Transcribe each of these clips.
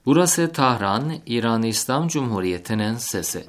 Burası Tahran, İran İslam Cumhuriyeti'nin sesi.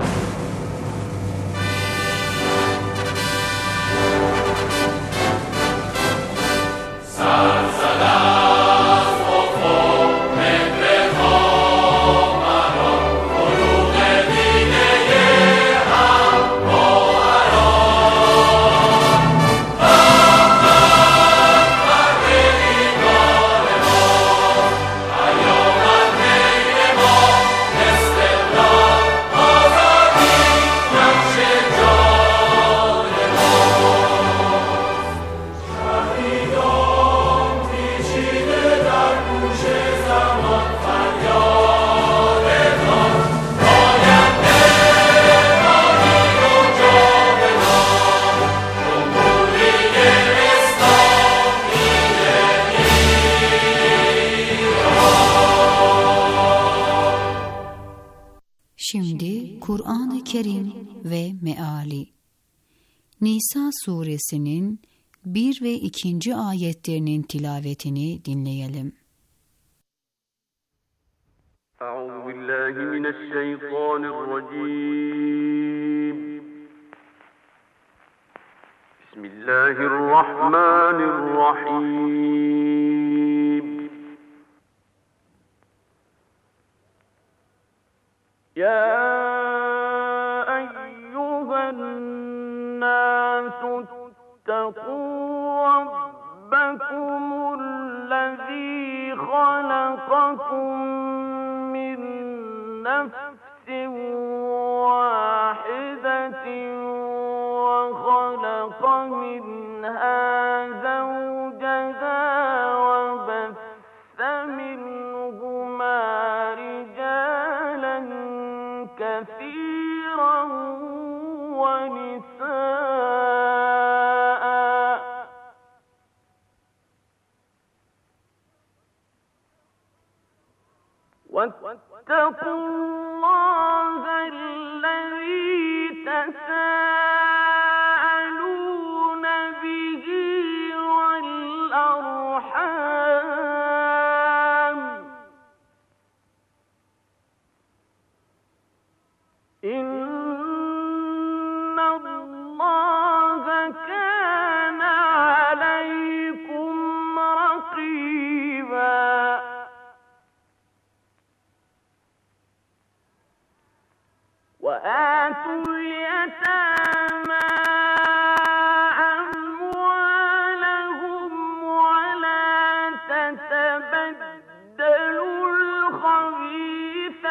Şimdi Kur'an-ı Kerim ve Meali. Nisa suresinin 1 ve 2. ayetlerinin tilavetini dinleyelim. Euzubillahimineşşeytanirracim. Bismillahirrahmanirrahim. Ya eyyühennâsü ittekû rabbekumullezî halakakum min nefsin vâhidetin ve halaka minhâ zevceha ve besse minhumâ ricâlen kethîran ve nisâ'an واتقوا الله الذي تساءلون به والأرحام إن الله كان عليكم رقيبا وآتوا اليتامى أموالهم ولا تتبدلوا الخبيث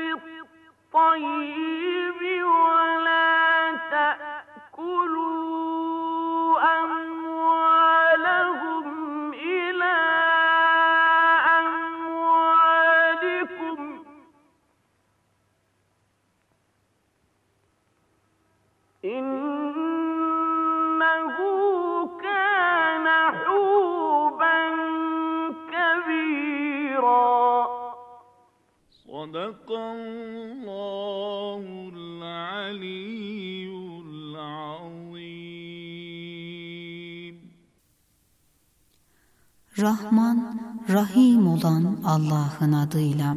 بالطيب ولا تأكلوا أموالهم إلى أموالكم إنه كان حوبا كبيرا صدق الله العلي العظيم. Rahman, Rahim olan Allah'ın adıyla.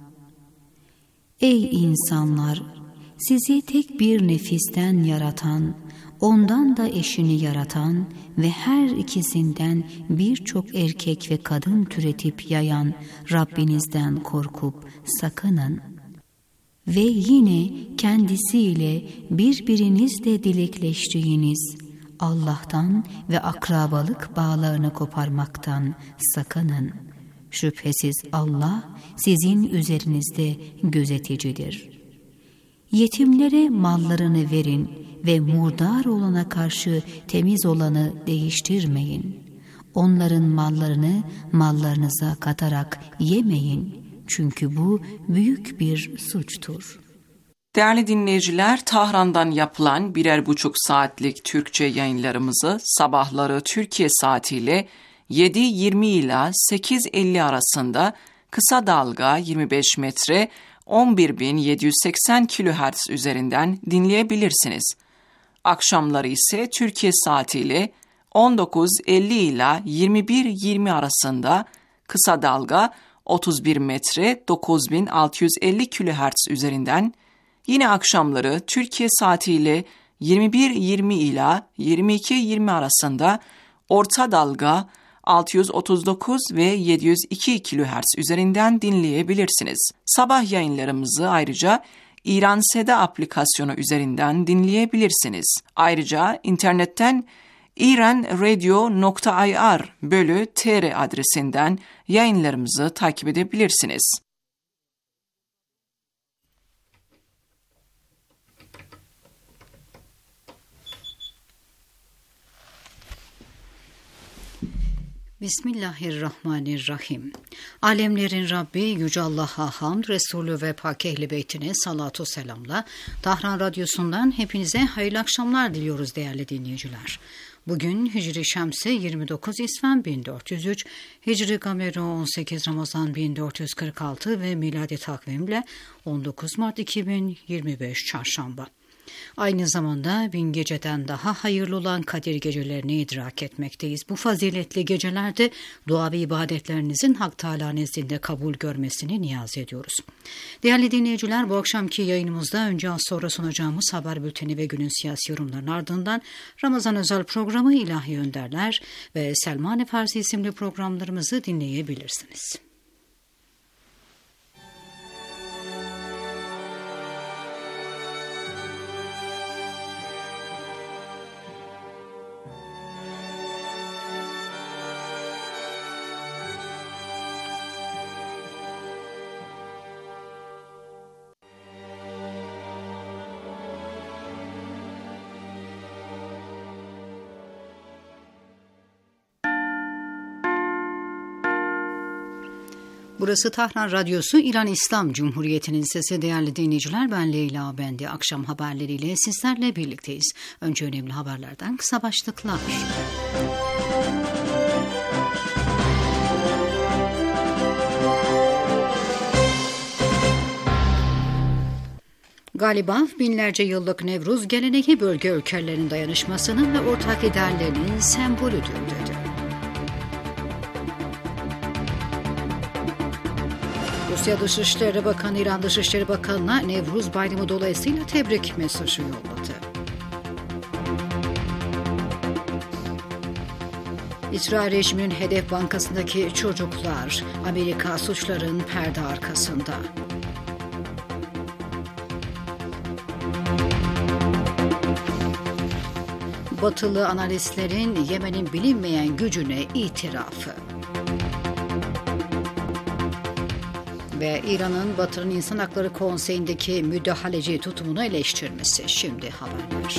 Ey insanlar! Sizi tek bir nefisten yaratan, ondan da eşini yaratan ve her ikisinden birçok erkek ve kadın türetip yayan Rabbinizden korkup sakının. Ve yine kendisiyle birbirinizle dilekleştiğiniz Allah'tan ve akrabalık bağlarını koparmaktan sakının. Şüphesiz Allah sizin üzerinizde gözeticidir. Yetimlere mallarını verin ve murdar olana karşı temiz olanı değiştirmeyin. Onların mallarını mallarınıza katarak yemeyin. Çünkü bu büyük bir suçtur. Değerli dinleyiciler, Tahran'dan yapılan 1,5 saatlik Türkçe yayınlarımızı sabahları Türkiye saatiyle 7:20 ila 8:50 arasında kısa dalga 25 metre 11.780 kHz üzerinden dinleyebilirsiniz. Akşamları ise Türkiye saatiyle 19:50 ila 21:20 arasında kısa dalga 31 metre 9650 kHz üzerinden, yine akşamları Türkiye saatiyle 21:20 ila 22:20 arasında orta dalga 639 ve 702 kHz üzerinden dinleyebilirsiniz. Sabah yayınlarımızı ayrıca İran Seda aplikasyonu üzerinden dinleyebilirsiniz. Ayrıca internetten iranradio.ir/tr adresinden yayınlarımızı takip edebilirsiniz. Bismillahirrahmanirrahim. Alemlerin Rabbi Yüce Allah'a hamd, Resulü ve Pak Ehl-i Beytine salatu selamla Tahran Radyosu'ndan hepinize hayırlı akşamlar diliyoruz değerli dinleyiciler. Bugün Hicri Şemsi 29 İsfen 1403, Hicri Gameri 18 Ramazan 1446 ve miladi takvimle 19 Mart 2025 Çarşamba. Aynı zamanda 1000 geceden daha hayırlı olan Kadir gecelerini idrak etmekteyiz. Bu faziletli gecelerde dua ve ibadetlerinizin Hak Teâlâ nezdinde kabul görmesini niyaz ediyoruz. Değerli dinleyiciler, bu akşamki yayınımızda önce az sonra sunacağımız haber bülteni ve günün siyasi yorumlarının ardından Ramazan özel programı İlahi Önderler ve Selman-ı Farsi isimli programlarımızı dinleyebilirsiniz. Burası Tahran Radyosu, İran İslam Cumhuriyeti'nin sesi. Değerli dinleyiciler, ben Leyla Bendi. Akşam haberleriyle sizlerle birlikteyiz. Önce önemli haberlerden kısa başlıklar. Galibaf, binlerce yıllık Nevruz geleneği bölge ülkelerinin dayanışmasının ve ortak ideallerinin sembolüdür dedi. Rusya Dışişleri Bakanı, İran Dışişleri Bakanı'na Nevruz Bayramı dolayısıyla tebrik mesajı yolladı. İsrail rejiminin Hedef Bankası'ndaki çocuklar, Amerika suçların perde arkasında. Batılı analistlerin Yemen'in bilinmeyen gücüne itirafı. Ve İran'ın Batı'nın İnsan Hakları Konseyi'ndeki müdahaleci tutumunu eleştirmesi. Şimdi haberler.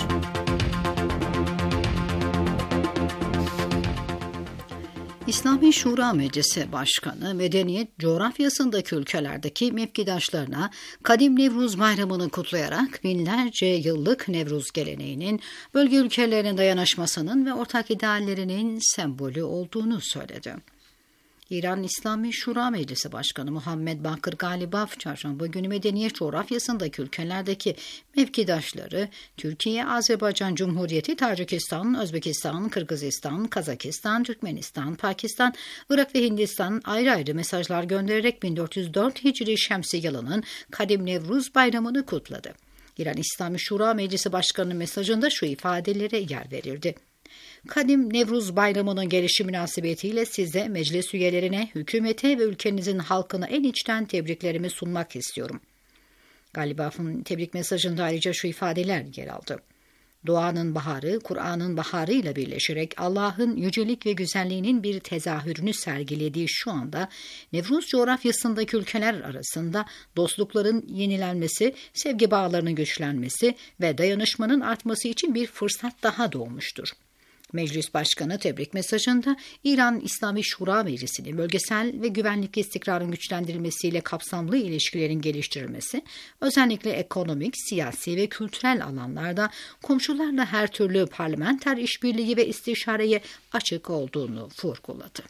İslami Şura Meclisi Başkanı, medeniyet coğrafyasındaki ülkelerdeki mevkidaşlarına Kadim Nevruz Bayramı'nı kutlayarak binlerce yıllık Nevruz geleneğinin bölge ülkelerinin dayanışmasının ve ortak ideallerinin sembolü olduğunu söyledi. İran İslami Şura Meclisi Başkanı Muhammed Bakır Galibaf, çarşamba günü medeniyet coğrafyasındaki ülkelerdeki mevkidaşları Türkiye, Azerbaycan Cumhuriyeti, Tacikistan, Özbekistan, Kırgızistan, Kazakistan, Türkmenistan, Pakistan, Irak ve Hindistan ayrı ayrı mesajlar göndererek 1404 Hicri Şemsi yılının Kadim Nevruz Bayramı'nı kutladı. İran İslami Şura Meclisi Başkanı'nın mesajında şu ifadelere yer verildi. Kadim Nevruz Bayramı'nın gelişi münasebetiyle size, meclis üyelerine, hükümete ve ülkenizin halkına en içten tebriklerimi sunmak istiyorum. Galibaf'ın tebrik mesajında ayrıca şu ifadeler yer aldı. Doğanın baharı, Kur'an'ın baharıyla birleşerek Allah'ın yücelik ve güzelliğinin bir tezahürünü sergilediği şu anda Nevruz coğrafyasındaki ülkeler arasında dostlukların yenilenmesi, sevgi bağlarının güçlenmesi ve dayanışmanın artması için bir fırsat daha doğmuştur. Meclis Başkanı tebrik mesajında İran İslami Şura Meclisi'nin bölgesel ve güvenlik istikrarın güçlendirilmesiyle kapsamlı ilişkilerin geliştirilmesi, özellikle ekonomik, siyasi ve kültürel alanlarda komşularla her türlü parlamenter işbirliği ve istişareye açık olduğunu vurguladı.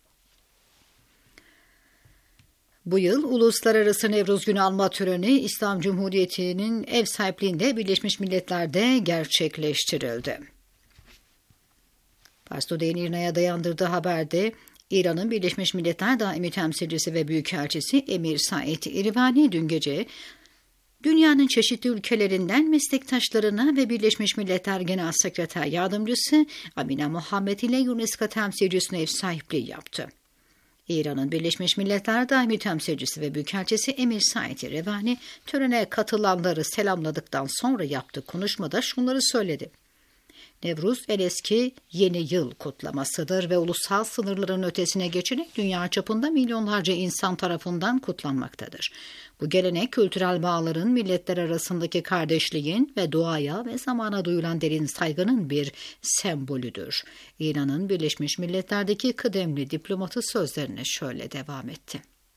Bu yıl Uluslararası Nevruz Günü anma töreni İslam Cumhuriyeti'nin ev sahipliğinde Birleşmiş Milletler'de gerçekleştirildi. Pars Today İRNA'ya dayandırdığı haberde İran'ın Birleşmiş Milletler Daimi Temsilcisi ve Büyükelçisi Emir Said Irvani dün gece dünyanın çeşitli ülkelerinden meslektaşlarına ve Birleşmiş Milletler Genel Sekreter Yardımcısı Amina Muhammed ile UNESCO temsilcisine ev sahipliği yaptı. İran'ın Birleşmiş Milletler Daimi Temsilcisi ve Büyükelçisi Emir Said Irvani törene katılanları selamladıktan sonra yaptığı konuşmada şunları söyledi. Nevruz en eski yeni yıl kutlamasıdır ve ulusal sınırların ötesine geçerek dünya çapında milyonlarca insan tarafından kutlanmaktadır. Bu gelenek kültürel bağların, milletler arasındaki kardeşliğin ve doğaya ve zamana duyulan derin saygının bir sembolüdür. İran'ın Birleşmiş Milletler'deki kıdemli diplomatı sözlerine şöyle devam etti.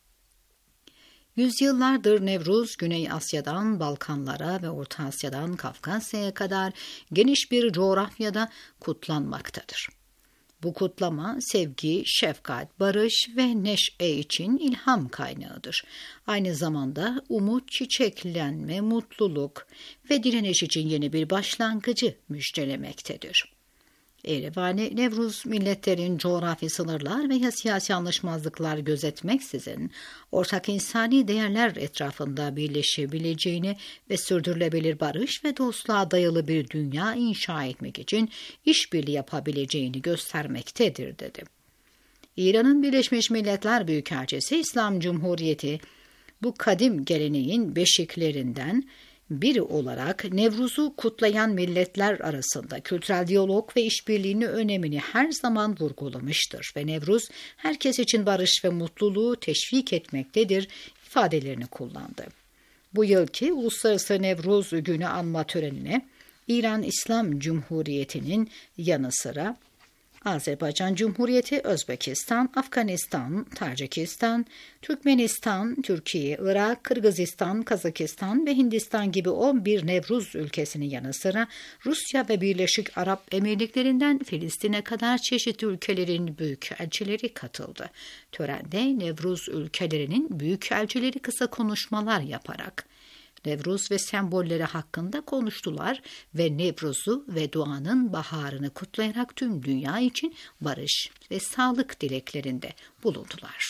Yüzyıllardır Nevruz, Güney Asya'dan Balkanlara ve Orta Asya'dan Kafkasya'ya kadar geniş bir coğrafyada kutlanmaktadır. Bu kutlama sevgi, şefkat, barış ve neşe için ilham kaynağıdır. Aynı zamanda umut, çiçeklenme, mutluluk ve direniş için yeni bir başlangıcı müjdelemektedir. Irvani, Nevruz milletlerin coğrafi sınırlar veya siyasi anlaşmazlıklar gözetmeksizin ortak insani değerler etrafında birleşebileceğini ve sürdürülebilir barış ve dostluğa dayalı bir dünya inşa etmek için işbirliği yapabileceğini göstermektedir dedi. İran'ın Birleşmiş Milletler Büyükelçisi İslam Cumhuriyeti bu kadim geleneğin beşiklerinden biri olarak Nevruz'u kutlayan milletler arasında kültürel diyalog ve işbirliğinin önemini her zaman vurgulamıştır ve Nevruz herkes için barış ve mutluluğu teşvik etmektedir ifadelerini kullandı. Bu yılki Uluslararası Nevruz Günü anma törenine İran İslam Cumhuriyeti'nin yanı sıra Azerbaycan Cumhuriyeti, Özbekistan, Afganistan, Tacikistan, Türkmenistan, Türkiye, Irak, Kırgızistan, Kazakistan ve Hindistan gibi 11 Nevruz ülkesinin yanı sıra Rusya ve Birleşik Arap Emirlikleri'nden Filistin'e kadar çeşitli ülkelerin büyükelçileri katıldı. Törende Nevruz ülkelerinin büyükelçileri kısa konuşmalar yaparak Nevruz ve sembolleri hakkında konuştular ve Nevruz'u ve doğanın baharını kutlayarak tüm dünya için barış ve sağlık dileklerinde bulundular.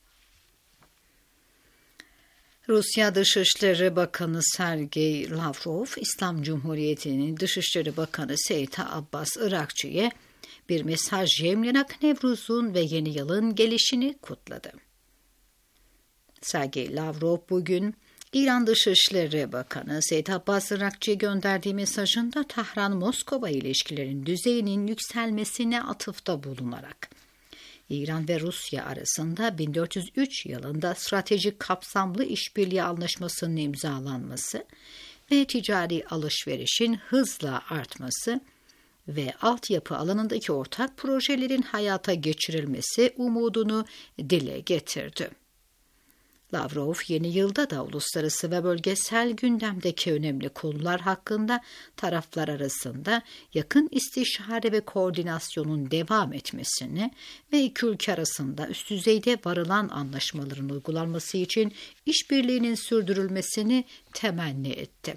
Rusya Dışişleri Bakanı Sergey Lavrov, İslam Cumhuriyeti'nin Dışişleri Bakanı Seyit Abbas Irakçı'ya bir mesaj yayımlayarak Nevruz'un ve yeni yılın gelişini kutladı. Sergey Lavrov bugün İran Dışişleri Bakanı Seyit Abbas Irakçı'ya gönderdiği mesajında Tahran-Moskova ilişkilerin düzeyinin yükselmesine atıfta bulunarak İran ve Rusya arasında 1403 yılında stratejik kapsamlı işbirliği anlaşmasının imzalanması ve ticari alışverişin hızla artması ve altyapı alanındaki ortak projelerin hayata geçirilmesi umudunu dile getirdi. Lavrov yeni yılda da uluslararası ve bölgesel gündemdeki önemli konular hakkında taraflar arasında yakın istişare ve koordinasyonun devam etmesini ve iki ülke arasında üst düzeyde varılan anlaşmaların uygulanması için işbirliğinin sürdürülmesini temenni etti.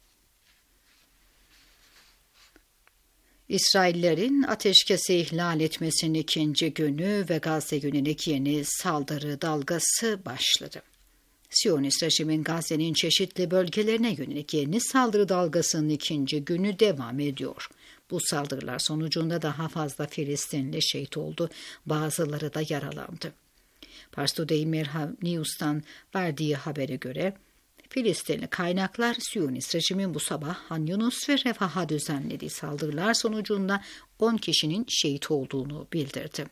İsraillerin ateşkesi ihlal etmesinin ikinci günü ve Gazze günündeki yeni saldırı dalgası başladı. Siyonist rejimin Gazze'nin çeşitli bölgelerine yönelik yeni saldırı dalgasının ikinci günü devam ediyor. Bu saldırılar sonucunda daha fazla Filistinli şehit oldu, bazıları da yaralandı. Pars Today Merhav News'tan verdiği habere göre Filistinli kaynaklar Siyonist rejimin bu sabah Han Yunus ve Refah'a düzenlediği saldırılar sonucunda 10 kişinin şehit olduğunu bildirdi.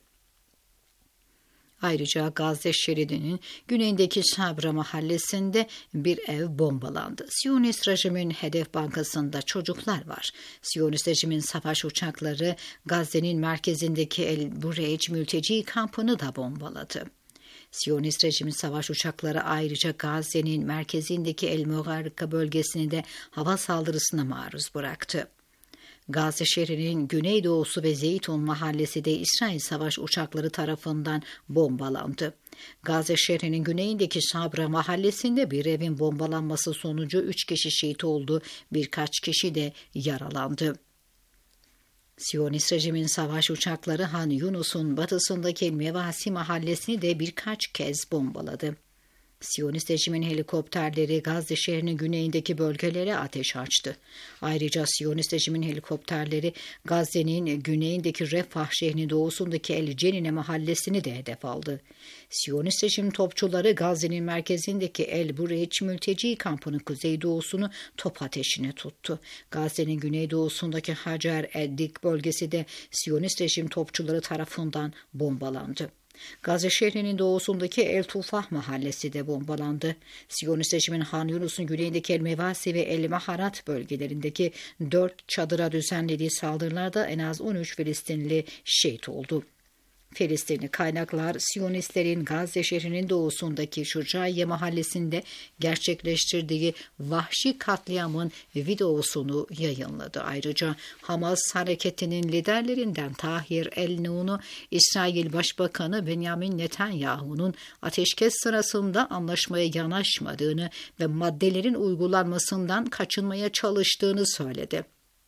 Ayrıca Gazze şeridinin güneyindeki Sabra mahallesinde bir ev bombalandı. Siyonist rejimin hedef bankasında çocuklar var. Siyonist rejimin savaş uçakları Gazze'nin merkezindeki El Bureij mülteci kampını da bombaladı. Siyonist rejimin savaş uçakları ayrıca Gazze'nin merkezindeki El Mugarrika bölgesini de hava saldırısına maruz bıraktı. Gazze şehrinin güneydoğusu ve Zeytun mahallesi de İsrail savaş uçakları tarafından bombalandı. Gazze şehrinin güneyindeki Sabra mahallesinde bir evin bombalanması sonucu 3 kişi şehit oldu, birkaç kişi de yaralandı. Siyonist rejimin savaş uçakları Han Yunus'un batısındaki Mevasi mahallesini de birkaç kez bombaladı. Siyonist rejimin helikopterleri Gazze şehrinin güneyindeki bölgelere ateş açtı. Ayrıca Siyonist rejimin helikopterleri Gazze'nin güneyindeki Refah şehrinin doğusundaki El Cenine mahallesini de hedef aldı. Siyonist rejim topçuları Gazze'nin merkezindeki El Bureç mülteci kampının kuzeydoğusunu top ateşine tuttu. Gazze'nin güneydoğusundaki Hacer Eddik bölgesi de Siyonist rejim topçuları tarafından bombalandı. Gazze şehrinin doğusundaki El Tufah mahallesi de bombalandı. Siyonist rejimin Han Yunus'un güneyindeki El Mevasi ve El Maharat bölgelerindeki 4 çadıra düzenlediği saldırılarda en az 13 Filistinli şehit oldu. Filistinli kaynaklar Siyonistlerin Gazze şehrinin doğusundaki Şucaiye mahallesinde gerçekleştirdiği vahşi katliamın videosunu yayınladı. Ayrıca Hamas hareketinin liderlerinden Tahir el-Nun'u İsrail Başbakanı Benjamin Netanyahu'nun ateşkes sırasında anlaşmaya yanaşmadığını ve maddelerin uygulanmasından kaçınmaya çalıştığını söyledi.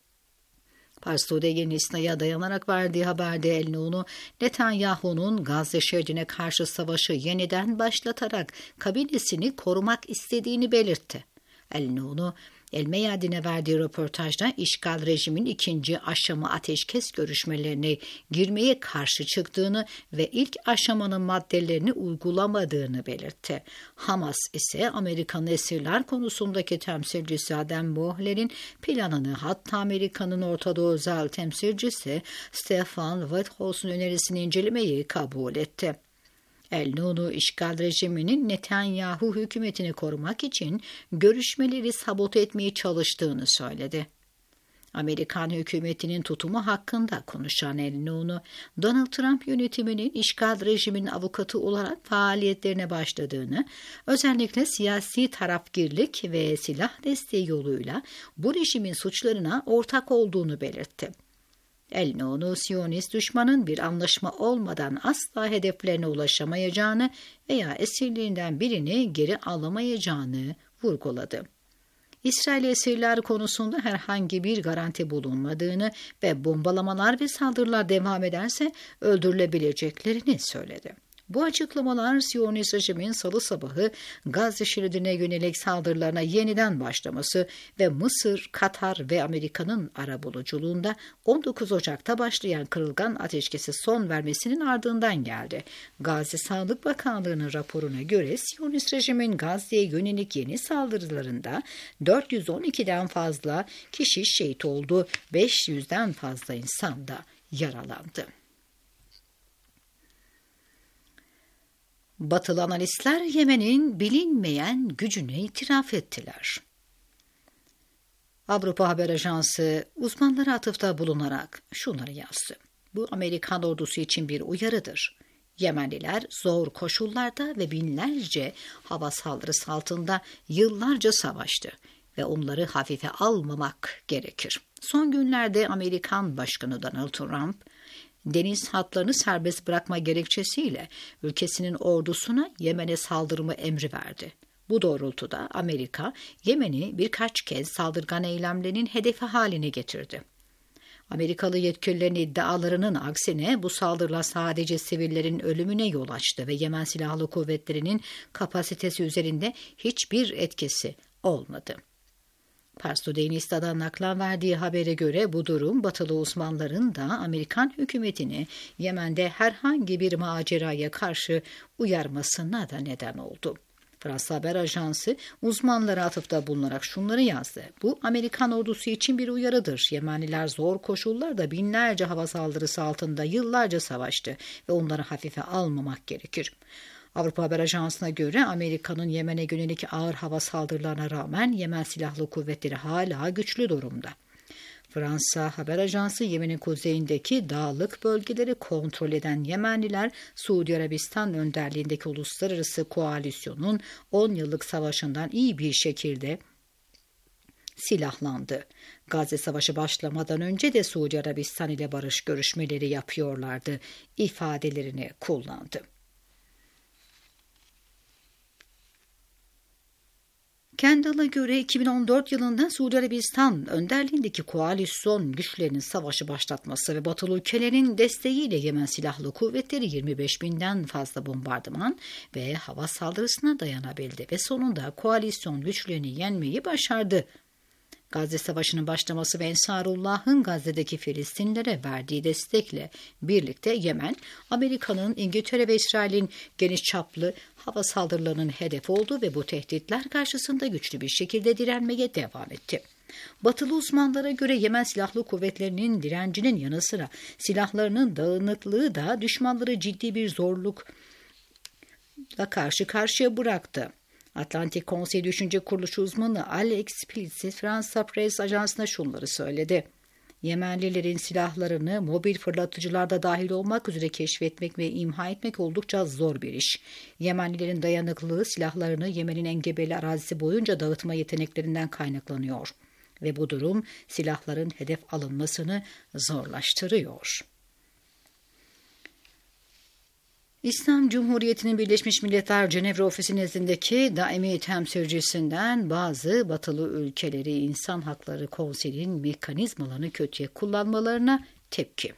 Pars Today Nisna'ya dayanarak verdiği haberde el-Nun'u Netanyahu'nun Gazze şehrine karşı savaşı yeniden başlatarak kabinesini korumak istediğini belirtti. El-Nun'u El Meyadin'e verdiği röportajda işgal rejimin ikinci aşama ateşkes görüşmelerine girmeye karşı çıktığını ve ilk aşamanın maddelerini uygulamadığını belirtti. Hamas ise Amerikan esirler konusundaki temsilcisi Adam Boehler'in planını, hatta Amerika'nın Orta Doğu özel temsilcisi Stefan Witthausen önerisini incelemeyi kabul etti. El-Nun'u işgal rejiminin Netanyahu hükümetini korumak için görüşmeleri sabote etmeye çalıştığını söyledi. Amerikan hükümetinin tutumu hakkında konuşan el-Nun'u, Donald Trump yönetiminin işgal rejimin avukatı olarak faaliyetlerine başladığını, özellikle siyasi tarafgirlik ve silah desteği yoluyla bu rejimin suçlarına ortak olduğunu belirtti. El-Nun'u Siyonist düşmanın bir anlaşma olmadan asla hedeflerine ulaşamayacağını veya esirlerinden birini geri alamayacağını vurguladı. İsrail esirler konusunda herhangi bir garanti bulunmadığını ve bombalamalar ve saldırılar devam ederse öldürülebileceklerini söyledi. Bu açıklamalar Siyonist rejimin salı sabahı Gazze şeridine yönelik saldırılarına yeniden başlaması ve Mısır, Katar ve Amerika'nın arabuluculuğunda 19 Ocak'ta başlayan kırılgan ateşkesi son vermesinin ardından geldi. Gazze Sağlık Bakanlığı'nın raporuna göre Siyonist rejimin Gazze'ye yönelik yeni saldırılarında 412'den fazla kişi şehit oldu, 500'den fazla insan da yaralandı. Batılı analistler Yemen'in bilinmeyen gücünü itiraf ettiler. Avrupa Haber Ajansı uzmanlara atıfta bulunarak şunları yazdı. Bu Amerikan ordusu için bir uyarıdır. Yemenliler zor koşullarda ve binlerce hava saldırısı altında yıllarca savaştı ve onları hafife almamak gerekir. Son günlerde Amerikan Başkanı Donald Trump, deniz hatlarını serbest bırakma gerekçesiyle ülkesinin ordusuna Yemen'e saldırma emri verdi. Bu doğrultuda Amerika, Yemen'i birkaç kez saldırgan eylemlerinin hedefi haline getirdi. Amerikalı yetkililerin iddialarının aksine bu saldırılar sadece sivillerin ölümüne yol açtı ve Yemen Silahlı Kuvvetleri'nin kapasitesi üzerinde hiçbir etkisi olmadı. Pars Today Nisna'dan naklen verdiği habere göre bu durum Batılı uzmanların da Amerikan hükümetini Yemen'de herhangi bir maceraya karşı uyarmasına da neden oldu. Fransa Haber Ajansı uzmanlara atıfta bulunarak şunları yazdı. Bu Amerikan ordusu için bir uyarıdır. Yemenliler zor koşullarda binlerce hava saldırısı altında yıllarca savaştı ve onları hafife almamak gerekir. Avrupa Haber Ajansı'na göre Amerika'nın Yemen'e yönelik ağır hava saldırılarına rağmen Yemen Silahlı Kuvvetleri hala güçlü durumda. Fransa Haber Ajansı Yemen'in kuzeyindeki dağlık bölgeleri kontrol eden Yemenliler Suudi Arabistan önderliğindeki uluslararası koalisyonun 10 yıllık savaşından iyi bir şekilde silahlandı. Gazze Savaşı başlamadan önce de Suudi Arabistan ile barış görüşmeleri yapıyorlardı ifadelerini kullandı. Kendall'a göre 2014 yılında Suudi Arabistan önderliğindeki koalisyon güçlerinin savaşı başlatması ve batılı ülkelerin desteğiyle Yemen Silahlı Kuvvetleri 25.000'den fazla bombardıman ve hava saldırısına dayanabildi ve sonunda koalisyon güçlerini yenmeyi başardı. Gazze Savaşı'nın başlaması ve Ensarullah'ın Gazze'deki Filistinlilere verdiği destekle birlikte Yemen, Amerika'nın, İngiltere ve İsrail'in geniş çaplı hava saldırılarının hedef oldu ve bu tehditler karşısında güçlü bir şekilde direnmeye devam etti. Batılı uzmanlara göre Yemen Silahlı Kuvvetleri'nin direncinin yanı sıra silahlarının dağınıklığı da düşmanları ciddi bir zorlukla karşı karşıya bıraktı. Atlantik Konsey Düşünce Kuruluşu uzmanı Alex Piltz, Fransa Press Ajansı'na şunları söyledi. Yemenlilerin silahlarını mobil fırlatıcılarda dahil olmak üzere keşfetmek ve imha etmek oldukça zor bir iş. Yemenlilerin dayanıklılığı silahlarını Yemen'in engebeli arazisi boyunca dağıtma yeteneklerinden kaynaklanıyor ve bu durum silahların hedef alınmasını zorlaştırıyor. İslam Cumhuriyeti'nin Birleşmiş Milletler Cenevre Ofisi nezdindeki daimi temsilcisinden bazı batılı ülkeleri İnsan Hakları Konseyi'nin mekanizmalarını kötüye kullanmalarına tepki.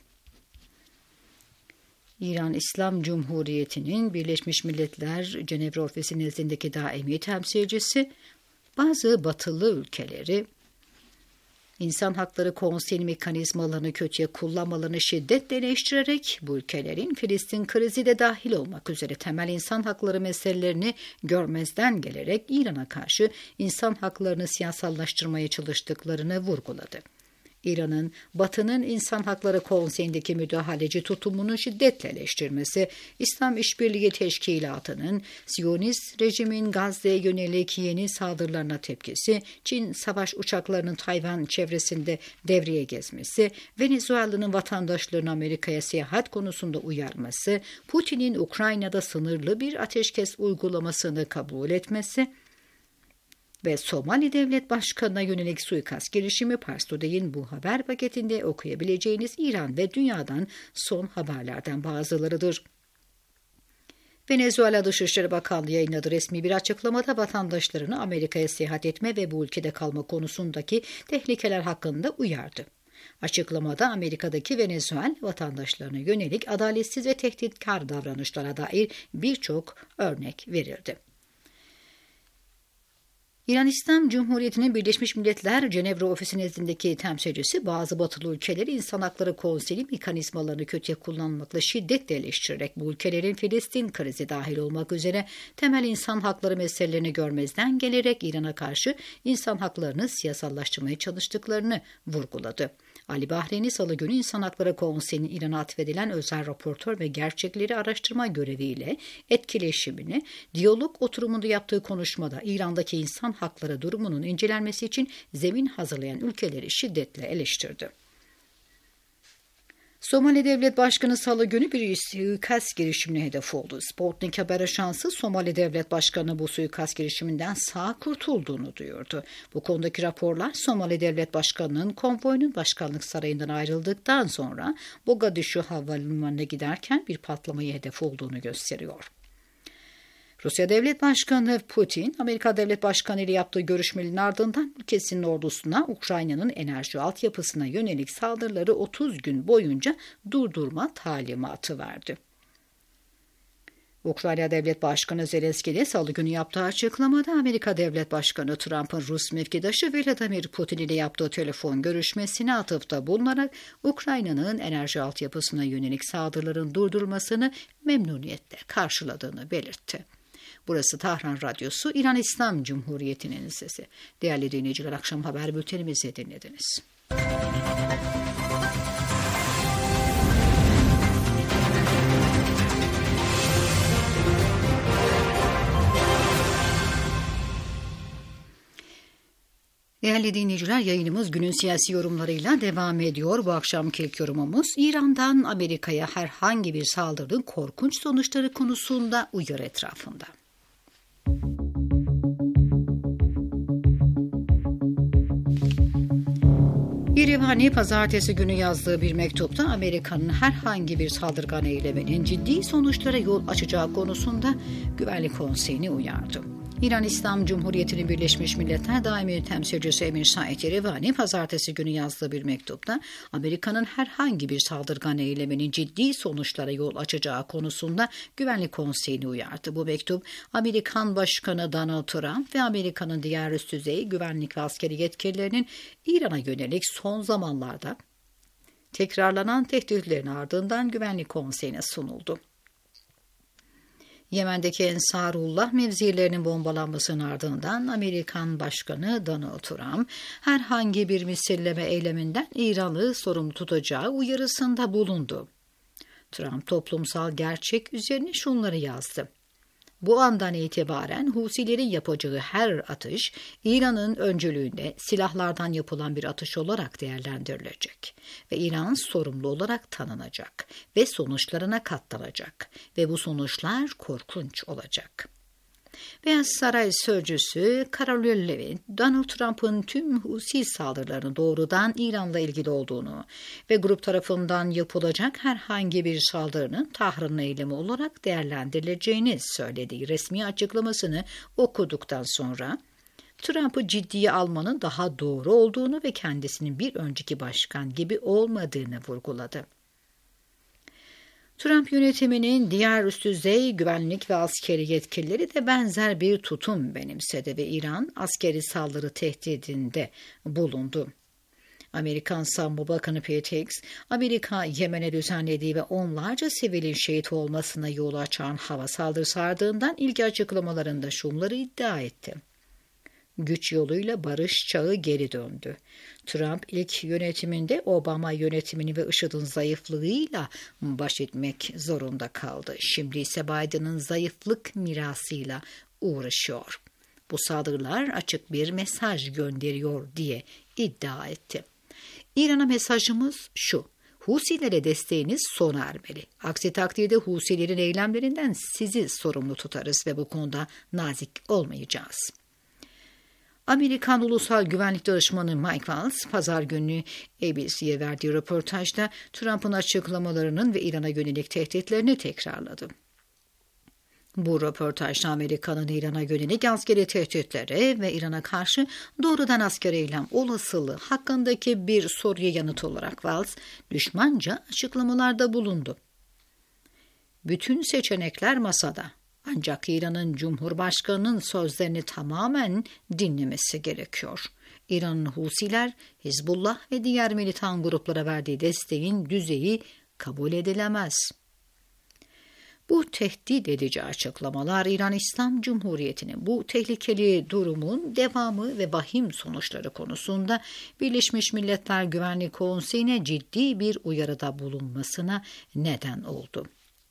İran İslam Cumhuriyeti'nin Birleşmiş Milletler Cenevre Ofisi nezdindeki daimi temsilcisi bazı batılı ülkeleri İnsan Hakları Konseyi mekanizmalarını kötüye kullanmalarını şiddetle eleştirerek bu ülkelerin Filistin krizi de dahil olmak üzere temel insan hakları meselelerini görmezden gelerek İran'a karşı insan haklarını siyasallaştırmaya çalıştıklarını vurguladı. İran'ın Batı'nın İnsan Hakları Konseyi'ndeki müdahaleci tutumunu şiddetle eleştirmesi, İslam İşbirliği Teşkilatı'nın Siyonist rejimin Gazze'ye yönelik yeni saldırılarına tepkisi, Çin savaş uçaklarının Tayvan çevresinde devreye gezmesi, Venezuela'nın vatandaşlarını Amerika'ya seyahat konusunda uyarması, Putin'in Ukrayna'da sınırlı bir ateşkes uygulamasını kabul etmesi ve Somali Devlet Başkanı'na yönelik suikast girişimi Pars Today'in bu haber paketinde okuyabileceğiniz İran ve dünyadan son haberlerden bazılarıdır. Venezuela Dışişleri Bakanlığı yayınladığı resmi bir açıklamada vatandaşlarını Amerika'ya seyahat etme ve bu ülkede kalma konusundaki tehlikeler hakkında uyardı. Açıklamada Amerika'daki Venezuela vatandaşlarına yönelik adaletsiz ve tehditkar davranışlara dair birçok örnek verildi. İran İslam Cumhuriyeti'nin Birleşmiş Milletler Cenevre Ofisi nezdindeki temsilcisi bazı batılı ülkeleri İnsan Hakları Konseyi mekanizmalarını kötüye kullanmakla şiddetle eleştirerek bu ülkelerin Filistin krizi dahil olmak üzere temel insan hakları meselelerini görmezden gelerek İran'a karşı insan haklarını siyasallaştırmaya çalıştıklarını vurguladı. Ali Bahreyn'i Salı günü İnsan Hakları Konseyi'nin İran'a atfedilen özel raportör ve gerçekleri araştırma göreviyle etkileşimini diyalog oturumunda yaptığı konuşmada İran'daki insan hakları durumunun incelenmesi için zemin hazırlayan ülkeleri şiddetle eleştirdi. Somali Devlet Başkanı Salı günü bir suikast girişimine hedef oldu. Sputnik Haber Ajansı Somali Devlet Başkanı bu suikast girişiminden sağ kurtulduğunu duyurdu. Bu konudaki raporlar Somali Devlet Başkanı'nın konvoyunun başkanlık sarayından ayrıldıktan sonra Mogadishu havalimanına giderken bir patlamaya hedef olduğunu gösteriyor. Rusya Devlet Başkanı Putin, Amerika Devlet Başkanı ile yaptığı görüşmenin ardından ülkesinin ordusuna Ukrayna'nın enerji altyapısına yönelik saldırıları 30 gün boyunca durdurma talimatı verdi. Ukrayna Devlet Başkanı Zelenski de Salı günü yaptığı açıklamada Amerika Devlet Başkanı Trump'ın Rus mevkidaşı Vladimir Putin ile yaptığı telefon görüşmesine atıfta bulunarak Ukrayna'nın enerji altyapısına yönelik saldırıların durdurulmasını memnuniyetle karşıladığını belirtti. Burası Tahran Radyosu, İran İslam Cumhuriyeti'nin sesi. Değerli dinleyiciler, akşam haber bültenimizi dinlediniz. Değerli dinleyiciler, yayınımız günün siyasi yorumlarıyla devam ediyor. Bu akşamki ilk yorumumuz İran'dan Amerika'ya herhangi bir saldırının korkunç sonuçları konusunda uyarı etrafında. İrivani pazartesi günü yazdığı bir mektupta Amerika'nın herhangi bir saldırgan eyleminin ciddi sonuçlara yol açacağı konusunda Güvenlik Konseyi'ni uyardı. İran İslam Cumhuriyeti'nin Birleşmiş Milletler Daimi Temsilcisi Emir Said Yerevani, pazartesi günü yazdığı bir mektupta Amerika'nın herhangi bir saldırgan eyleminin ciddi sonuçlara yol açacağı konusunda Güvenlik Konseyi'ni uyardı. Bu mektup, Amerikan Başkanı Donald Trump ve Amerika'nın diğer üst düzey güvenlik ve askeri yetkililerinin İran'a yönelik son zamanlarda tekrarlanan tehditlerin ardından Güvenlik Konseyi'ne sunuldu. Yemen'deki Ensarullah mevzilerinin bombalanmasının ardından Amerikan Başkanı Donald Trump herhangi bir misilleme eyleminden İran'ı sorumlu tutacağı uyarısında bulundu. Trump toplumsal gerçek üzerine şunları yazdı: Bu andan itibaren Husilerin yapacağı her atış, İran'ın öncülüğünde silahlardan yapılan bir atış olarak değerlendirilecek ve İran sorumlu olarak tanınacak ve sonuçlarına katlanacak ve bu sonuçlar korkunç olacak. Beyaz Saray Sözcüsü Caroline Levin, Donald Trump'ın tüm Husi saldırılarının doğrudan İran'la ilgili olduğunu ve grup tarafından yapılacak herhangi bir saldırının Tahran'ın eylemi olarak değerlendirileceğini söylediği resmi açıklamasını okuduktan sonra Trump'ı ciddiye almanın daha doğru olduğunu ve kendisinin bir önceki başkan gibi olmadığını vurguladı. Trump yönetiminin diğer üst düzey güvenlik ve askeri yetkilileri de benzer bir tutum benimsedi ve İran askeri saldırı tehdidinde bulundu. Amerikan Savunma Bakanı Pete Hicks, Amerika Yemen'e düzenlediği ve onlarca sivilin şehit olmasına yol açan hava saldırısı ardından ilk açıklamalarında şunları iddia etti: Güç yoluyla barış çağı geri döndü. Trump ilk yönetiminde Obama yönetimini ve IŞİD'in zayıflığıyla baş etmek zorunda kaldı. Şimdi ise Biden'ın zayıflık mirasıyla uğraşıyor. Bu saldırılar açık bir mesaj gönderiyor diye iddia etti. İran'a mesajımız şu: Husilere desteğiniz sona ermeli. Aksi takdirde Husilerin eylemlerinden sizi sorumlu tutarız ve bu konuda nazik olmayacağız. Amerikan Ulusal Güvenlik Danışmanı Mike Waltz, pazar günü ABC'ye verdiği röportajda Trump'ın açıklamalarının ve İran'a yönelik tehditlerini tekrarladı. Bu röportajda Amerika'nın İran'a yönelik askeri tehditlere ve İran'a karşı doğrudan askeri eylem olasılığı hakkındaki bir soruya yanıt olarak Waltz, düşmanca açıklamalarda bulundu. Bütün seçenekler masada. Ancak İran'ın Cumhurbaşkanı'nın sözlerini tamamen dinlemesi gerekiyor. İran'ın Husiler, Hizbullah ve diğer militan gruplara verdiği desteğin düzeyi kabul edilemez. Bu tehdit edici açıklamalar İran İslam Cumhuriyeti'nin bu tehlikeli durumun devamı ve vahim sonuçları konusunda Birleşmiş Milletler Güvenlik Konseyi'ne ciddi bir uyarıda bulunmasına neden oldu.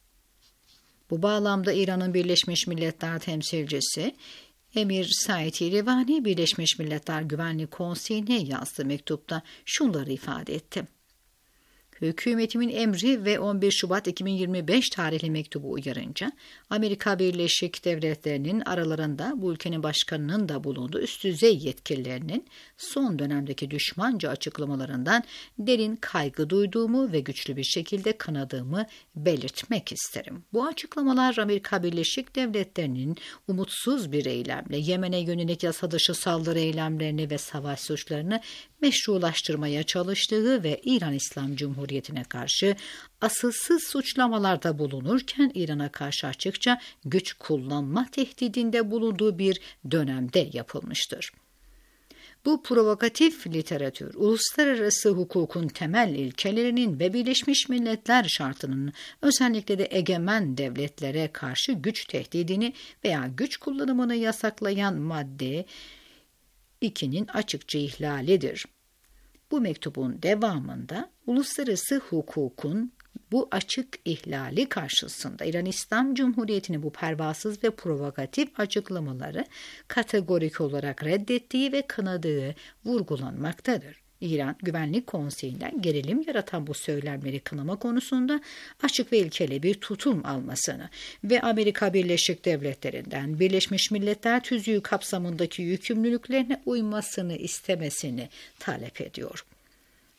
Bu bağlamda İran'ın Birleşmiş Milletler temsilcisi Emir Said Yerevani, Birleşmiş Milletler Güvenlik Konseyi'ne yazdığı mektupta şunları ifade etti: Hükümetimin emri ve 11 Şubat 2025 tarihli mektubu uyarınca Amerika Birleşik Devletleri'nin aralarında bu ülkenin başkanının da bulunduğu üst düzey yetkililerinin son dönemdeki düşmanca açıklamalarından derin kaygı duyduğumu ve güçlü bir şekilde kınadığımı belirtmek isterim. Bu açıklamalar Amerika Birleşik Devletleri'nin umutsuz bir eylemle Yemen'e yönelik yasa dışı saldırı eylemlerini ve savaş suçlarını meşrulaştırmaya çalıştığı ve İran İslam Cumhuriyeti'ne karşı asılsız suçlamalarda bulunurken İran'a karşı açıkça güç kullanma tehdidinde bulunduğu bir dönemde yapılmıştır. Bu provokatif literatür, uluslararası hukukun temel ilkelerinin ve Birleşmiş Milletler şartının özellikle de egemen devletlere karşı güç tehdidini veya güç kullanımını yasaklayan madde 2'nin açıkça ihlalidir. Bu mektubun devamında uluslararası hukukun bu açık ihlali karşısında İran İslam Cumhuriyeti'nin bu pervasız ve provokatif açıklamaları kategorik olarak reddettiği ve kınadığı vurgulanmaktadır. İran Güvenlik Konseyi'nden gerilim yaratan bu söylemleri kınama konusunda açık ve ilkeli bir tutum almasını ve Amerika Birleşik Devletleri'nden Birleşmiş Milletler tüzüğü kapsamındaki yükümlülüklerine uymasını istemesini talep ediyor.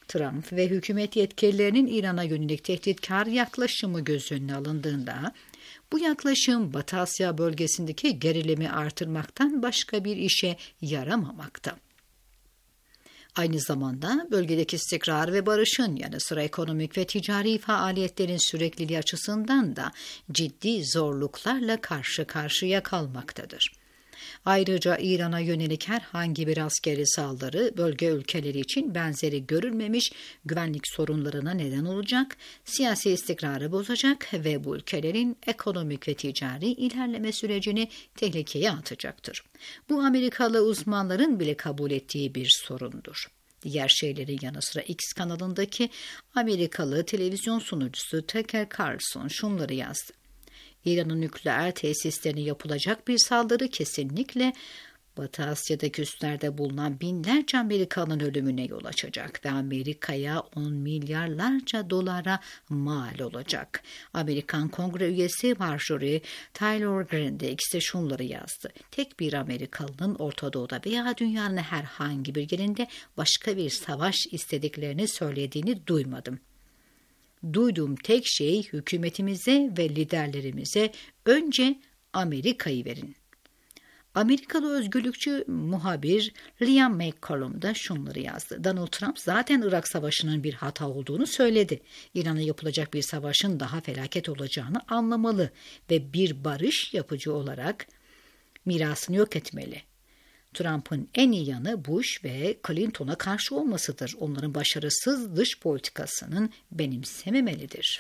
Trump ve hükümet yetkililerinin İran'a yönelik tehditkar yaklaşımı göz önüne alındığında, bu yaklaşım Batı Asya bölgesindeki gerilimi artırmaktan başka bir işe yaramamakta. Aynı zamanda bölgedeki istikrar ve barışın yanı sıra ekonomik ve ticari faaliyetlerin sürekliliği açısından da ciddi zorluklarla karşı karşıya kalmaktadır. Ayrıca İran'a yönelik herhangi bir askeri saldırı bölge ülkeleri için benzeri görülmemiş güvenlik sorunlarına neden olacak, siyasi istikrarı bozacak ve bu ülkelerin ekonomik ve ticari ilerleme sürecini tehlikeye atacaktır. Bu Amerikalı uzmanların bile kabul ettiği bir sorundur. Diğer şeylerin yanı sıra X kanalındaki Amerikalı televizyon sunucusu Tucker Carlson şunları yazdı: İran'ın nükleer tesislerine yapılacak bir saldırı kesinlikle Batı Asya'daki üslerde bulunan binlerce Amerikanın ölümüne yol açacak ve Amerika'ya 10 milyarlarca dolara mal olacak. Amerikan Kongre üyesi Marjorie Taylor Greene de X'te şunları yazdı: tek bir Amerikalının Orta Doğu'da veya dünyanın herhangi bir yerinde başka bir savaş istediklerini söylediğini duymadım. Duyduğum tek şey hükümetimize ve liderlerimize önce Amerika'yı verin. Amerikalı özgürlükçü muhabir Liam McCollum da şunları yazdı: Donald Trump zaten Irak Savaşı'nın bir hata olduğunu söyledi. İran'a yapılacak bir savaşın daha felaket olacağını anlamalı ve bir barış yapıcı olarak mirasını yok etmeli. Trump'ın en iyi yanı Bush ve Clinton'a karşı olmasıdır. Onların başarısız dış politikasının benimsememelidir.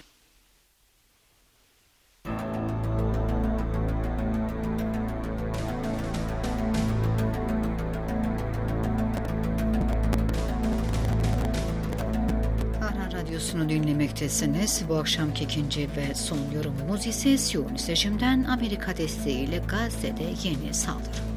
Tahran Radyosu'nu dinlemektesiniz. Bu akşamki ikinci ve son yorumumuz ise Siyonist rejimden Amerika desteğiyle Gazze'de yeni saldırı.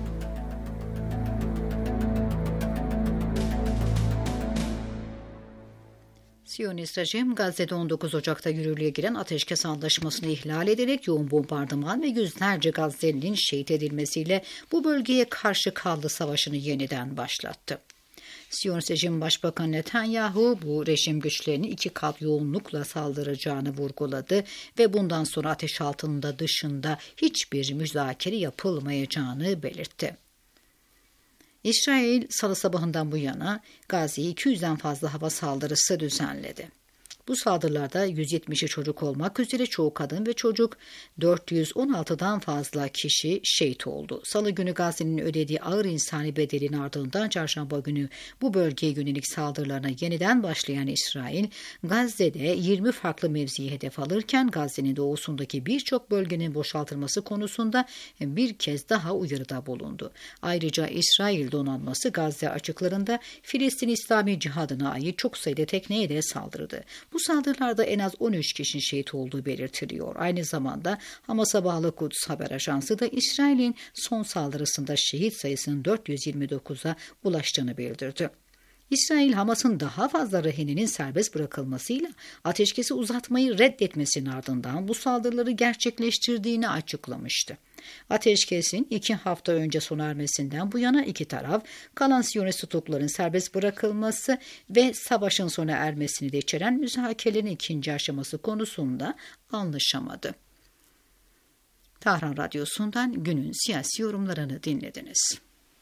Siyonist rejim, Gazze'de 19 Ocak'ta yürürlüğe giren ateşkes antlaşmasını ihlal ederek yoğun bombardıman ve yüzlerce Gazze'linin şehit edilmesiyle bu bölgeye karşı kaldı savaşını yeniden başlattı. Siyonist rejim Başbakanı Netanyahu bu rejim güçlerini 2 kat yoğunlukla saldıracağını vurguladı ve bundan sonra ateş altında dışında hiçbir müzakere yapılmayacağını belirtti. İsrail salı sabahından bu yana Gazze'ye 200'den fazla hava saldırısı düzenledi. Bu saldırılarda 170'i çocuk olmak üzere çoğu kadın ve çocuk, 416'dan fazla kişi şehit oldu. Salı günü Gazze'nin ödediği ağır insani bedelin ardından çarşamba günü bu bölgeye yönelik saldırılarına yeniden başlayan İsrail, Gazze'de 20 farklı mevziyi hedef alırken Gazze'nin doğusundaki birçok bölgenin boşaltılması konusunda bir kez daha uyarıda bulundu. Ayrıca İsrail donanması Gazze açıklarında Filistin İslami Cihadına ait çok sayıda tekneye de saldırdı. Bu saldırılarda en az 13 kişinin şehit olduğu belirtiliyor. Aynı zamanda Hamas'a bağlı Kudüs Haber Ajansı da İsrail'in son saldırısında şehit sayısının 429'a ulaştığını bildirdi. İsrail, Hamas'ın daha fazla rehinenin serbest bırakılmasıyla ateşkesi uzatmayı reddetmesinin ardından bu saldırıları gerçekleştirdiğini açıklamıştı. Ateşkesin 2 hafta önce sona ermesinden bu yana iki taraf kalan Siyonist tutukluların serbest bırakılması ve savaşın sona ermesini de içeren müzakerelerin ikinci aşaması konusunda anlaşamadı. Tahran Radyosu'ndan günün siyasi yorumlarını dinlediniz.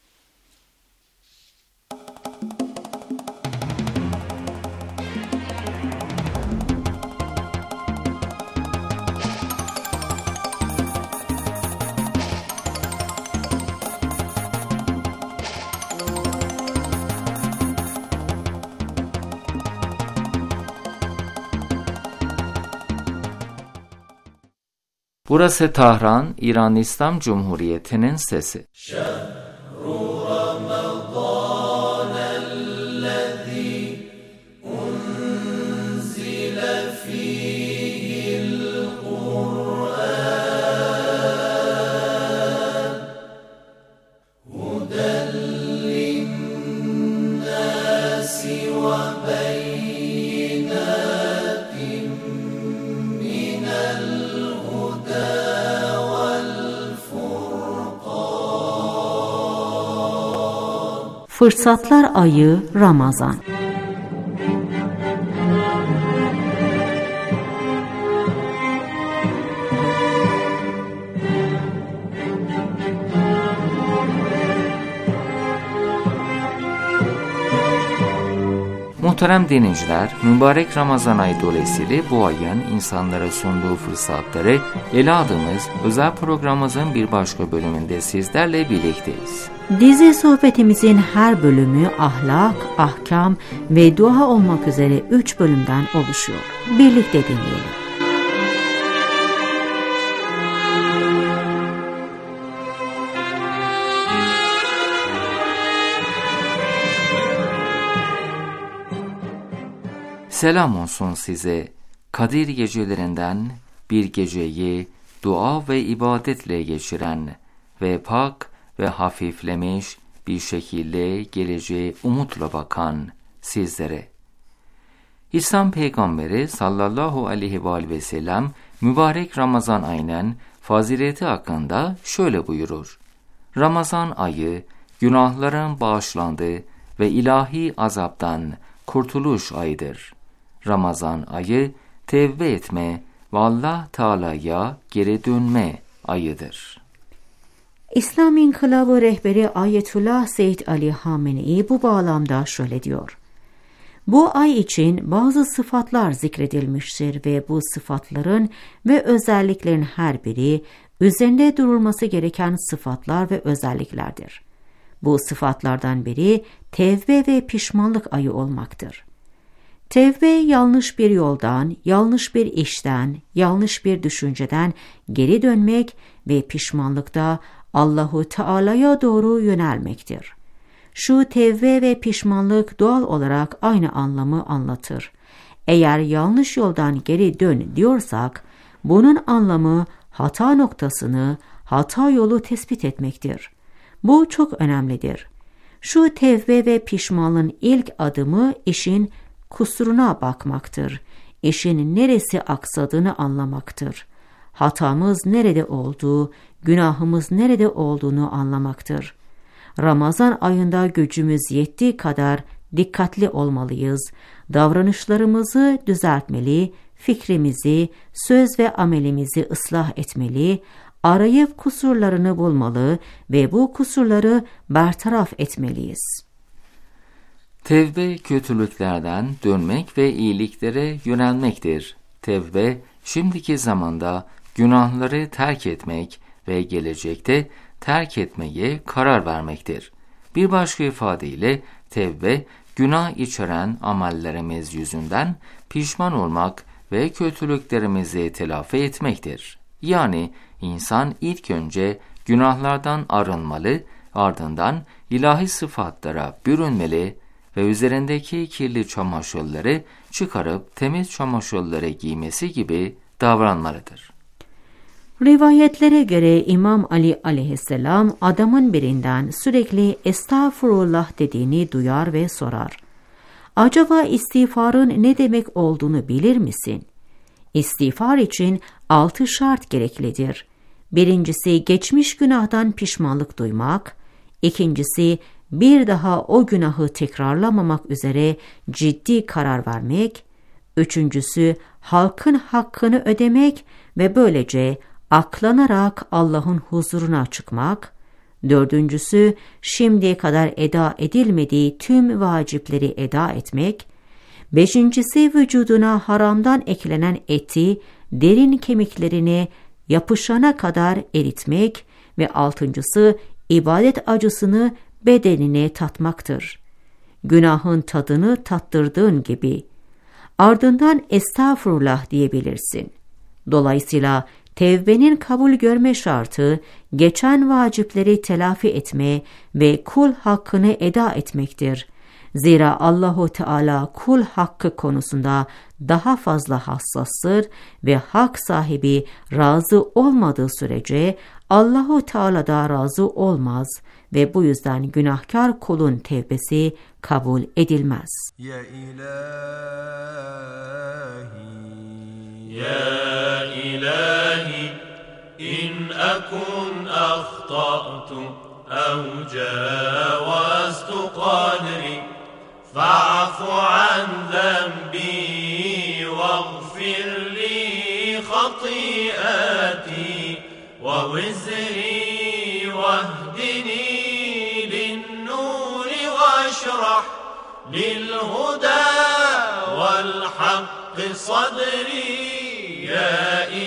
Burası Tahran, İran İslam Cumhuriyeti'nin sesi. Fırsatlar ayı Ramazan. Muhterem dinleyiciler, mübarek Ramazan ayı dolayısıyla bu ayın insanlara sunduğu fırsatları ele aldığımız özel programımızın bir başka bölümünde sizlerle birlikteyiz. Dizi sohbetimizin her bölümü ahlak, ahkam ve dua olmak üzere 3 bölümden oluşuyor. Birlikte dinleyelim. Selam olsun size. Kadir gecelerinden bir geceyi dua ve ibadetle geçiren ve pak ve hafiflemiş bir şekilde geleceğe umutla bakan sizlere. İslam peygamberi sallallahu aleyhi ve sellem mübarek Ramazan ayının fazileti hakkında şöyle buyurur. Ramazan ayı günahların bağışlandığı ve ilahi azaptan kurtuluş ayıdır. Ramazan ayı tevbe etme ve Allah Teala'ya geri dönme ayıdır. İslam İnkılabı rehberi Ayetullah Seyyid Ali Hamenei bu bağlamda şöyle diyor. Bu ay için bazı sıfatlar zikredilmiştir ve bu sıfatların ve özelliklerin her biri üzerinde durulması gereken sıfatlar ve özelliklerdir. Bu sıfatlardan biri tevbe ve pişmanlık ayı olmaktır. Tevbe yanlış bir yoldan, yanlış bir işten, yanlış bir düşünceden geri dönmek ve pişmanlıkta Allahu Teala'ya doğru yönelmektir. Şu tevbe ve pişmanlık doğal olarak aynı anlamı anlatır. Eğer yanlış yoldan geri dön diyorsak, bunun anlamı hata noktasını, hata yolu tespit etmektir. Bu çok önemlidir. Şu tevbe ve pişmanlığın ilk adımı işin kusuruna bakmaktır. İşin neresi aksadığını anlamaktır. Hatamız nerede olduğu, günahımız nerede olduğunu anlamaktır. Ramazan ayında gücümüz yettiği kadar dikkatli olmalıyız. Davranışlarımızı düzeltmeli, fikrimizi, söz ve amelimizi ıslah etmeli, arayıp kusurlarını bulmalı ve bu kusurları bertaraf etmeliyiz. Tevbe kötülüklerden dönmek ve iyiliklere yönelmektir. Tevbe şimdiki zamanda günahları terk etmek ve gelecekte terk etmeye karar vermektir. Bir başka ifadeyle tevbe günah içeren amellerimiz yüzünden pişman olmak ve kötülüklerimizi telafi etmektir. Yani insan ilk önce günahlardan arınmalı, ardından ilahi sıfatlara bürünmeli ve üzerindeki kirli çamaşırları çıkarıp temiz çamaşırları giymesi gibi davranmalıdır. Rivayetlere göre İmam Ali aleyhisselam adamın birinden sürekli estağfurullah dediğini duyar ve sorar. Acaba istiğfarın ne demek olduğunu bilir misin? İstiğfar için 6 şart gereklidir. Birincisi geçmiş günahtan pişmanlık duymak. İkincisi bir daha o günahı tekrarlamamak üzere ciddi karar vermek. Üçüncüsü halkın hakkını ödemek ve böylece aklanarak Allah'ın huzuruna çıkmak. Dördüncüsü şimdiye kadar eda edilmediği tüm vacipleri eda etmek. Beşincisi vücuduna haramdan eklenen eti derin kemiklerine yapışana kadar eritmek ve altıncısı ibadet acısını bedenine tatmaktır. Günahın tadını tattırdığın gibi. Ardından estağfurullah diyebilirsin. Dolayısıyla tevbenin kabul görme şartı, geçen vacipleri telafi etme ve kul hakkını eda etmektir. Zira Allahu Teala kul hakkı konusunda daha fazla hassastır ve hak sahibi razı olmadığı sürece Allahu Teala da razı olmaz ve bu yüzden günahkar kulun tevbesi kabul edilmez. Ya ilahi, ya ilahi, in akun ahta'tu ev cavaztu qadri fa'fu an zenbi vaghfir li khati'ati ve vizri vahdini linnuri vaşrah lilhuda شق صدري يا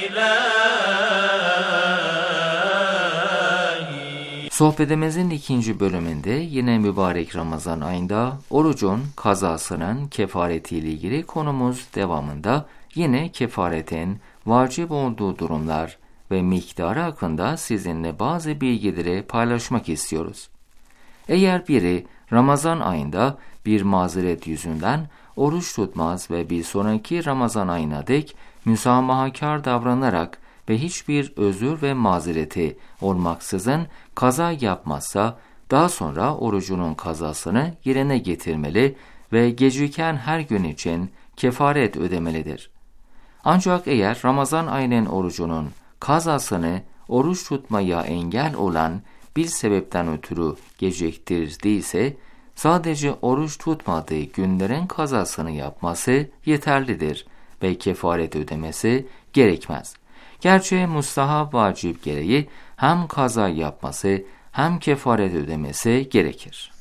إلهي. Sohbetimizin ikinci bölümünde yine mübarek Ramazan ayında orucun kazasının kefaretiyle ilgili konumuz devamında yine kefaretin vacip olduğu durumlar ve miktarı hakkında sizinle bazı bilgileri paylaşmak istiyoruz. Eğer biri Ramazan ayında bir mazeret yüzünden oruç tutmaz ve bir sonraki Ramazan ayına dek müsamahakar davranarak ve hiçbir özür ve mazereti olmaksızın kaza yapmazsa, daha sonra orucunun kazasını yerine getirmeli ve geciken her gün için kefaret ödemelidir. Ancak eğer Ramazan ayının orucunun kazasını oruç tutmaya engel olan bir sebepten ötürü geciktirdiyse, sadece oruç tutmadığı günlerin kazasını yapması yeterlidir ve kefaret ödemesi gerekmez. Gerçi mustahap vacip gereği hem kaza yapması hem kefaret ödemesi gerekir.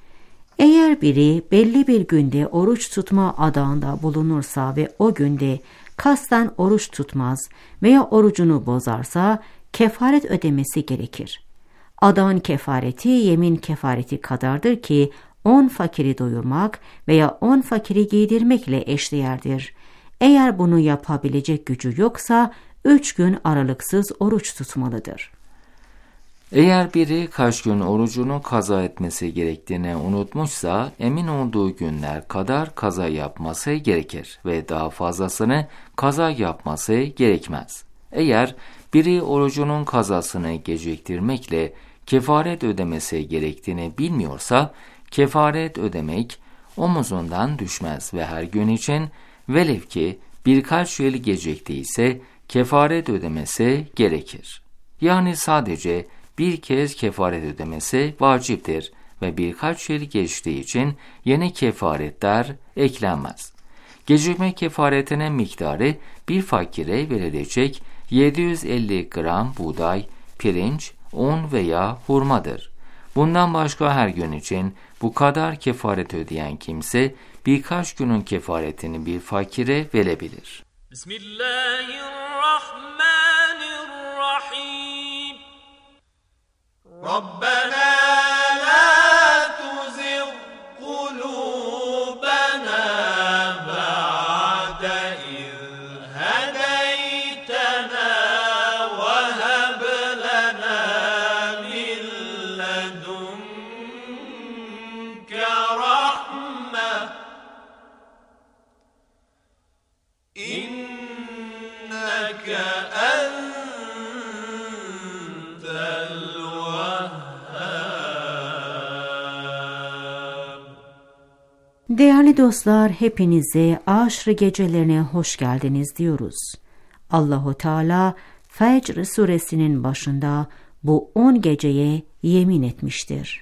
Eğer biri belli bir günde oruç tutma adağında bulunursa ve o günde kasten oruç tutmaz veya orucunu bozarsa kefaret ödemesi gerekir. Adağın kefareti yemin kefareti kadardır ki 10 fakiri doyurmak veya 10 fakiri giydirmekle eşdeğerdir. Eğer bunu yapabilecek gücü yoksa 3 gün aralıksız oruç tutmalıdır. Eğer biri kaç gün orucunu kaza etmesi gerektiğini unutmuşsa, emin olduğu günler kadar kaza yapması gerekir ve daha fazlasını kaza yapması gerekmez. Eğer biri orucunun kazasını geciktirmekle kefaret ödemesi gerektiğini bilmiyorsa, kefaret ödemek omuzundan düşmez ve her gün için velev ki birkaç yıl geciktiyse kefaret ödemesi gerekir. Yani sadece bir kez kefaret ödemesi vaciptir ve birkaç yıl geçtiği için yeni kefaretler eklenmez. Gecikme kefaretinin miktarı bir fakire verilecek 750 gram buğday, pirinç, un veya hurmadır. Bundan başka her gün için bu kadar kefaret ödeyen kimse birkaç günün kefaretini bir fakire verebilir. Bismillahirrahmanirrahim. Rabbena la tuzigh kulubana ba'de iz hedeytena ve heb lena min ledunke rahme inneke entel vehhab. Değerli dostlar, hepinize aşr gecelerine hoş geldiniz diyoruz. Allahu Teala Fecr suresinin başında bu 10 geceye yemin etmiştir.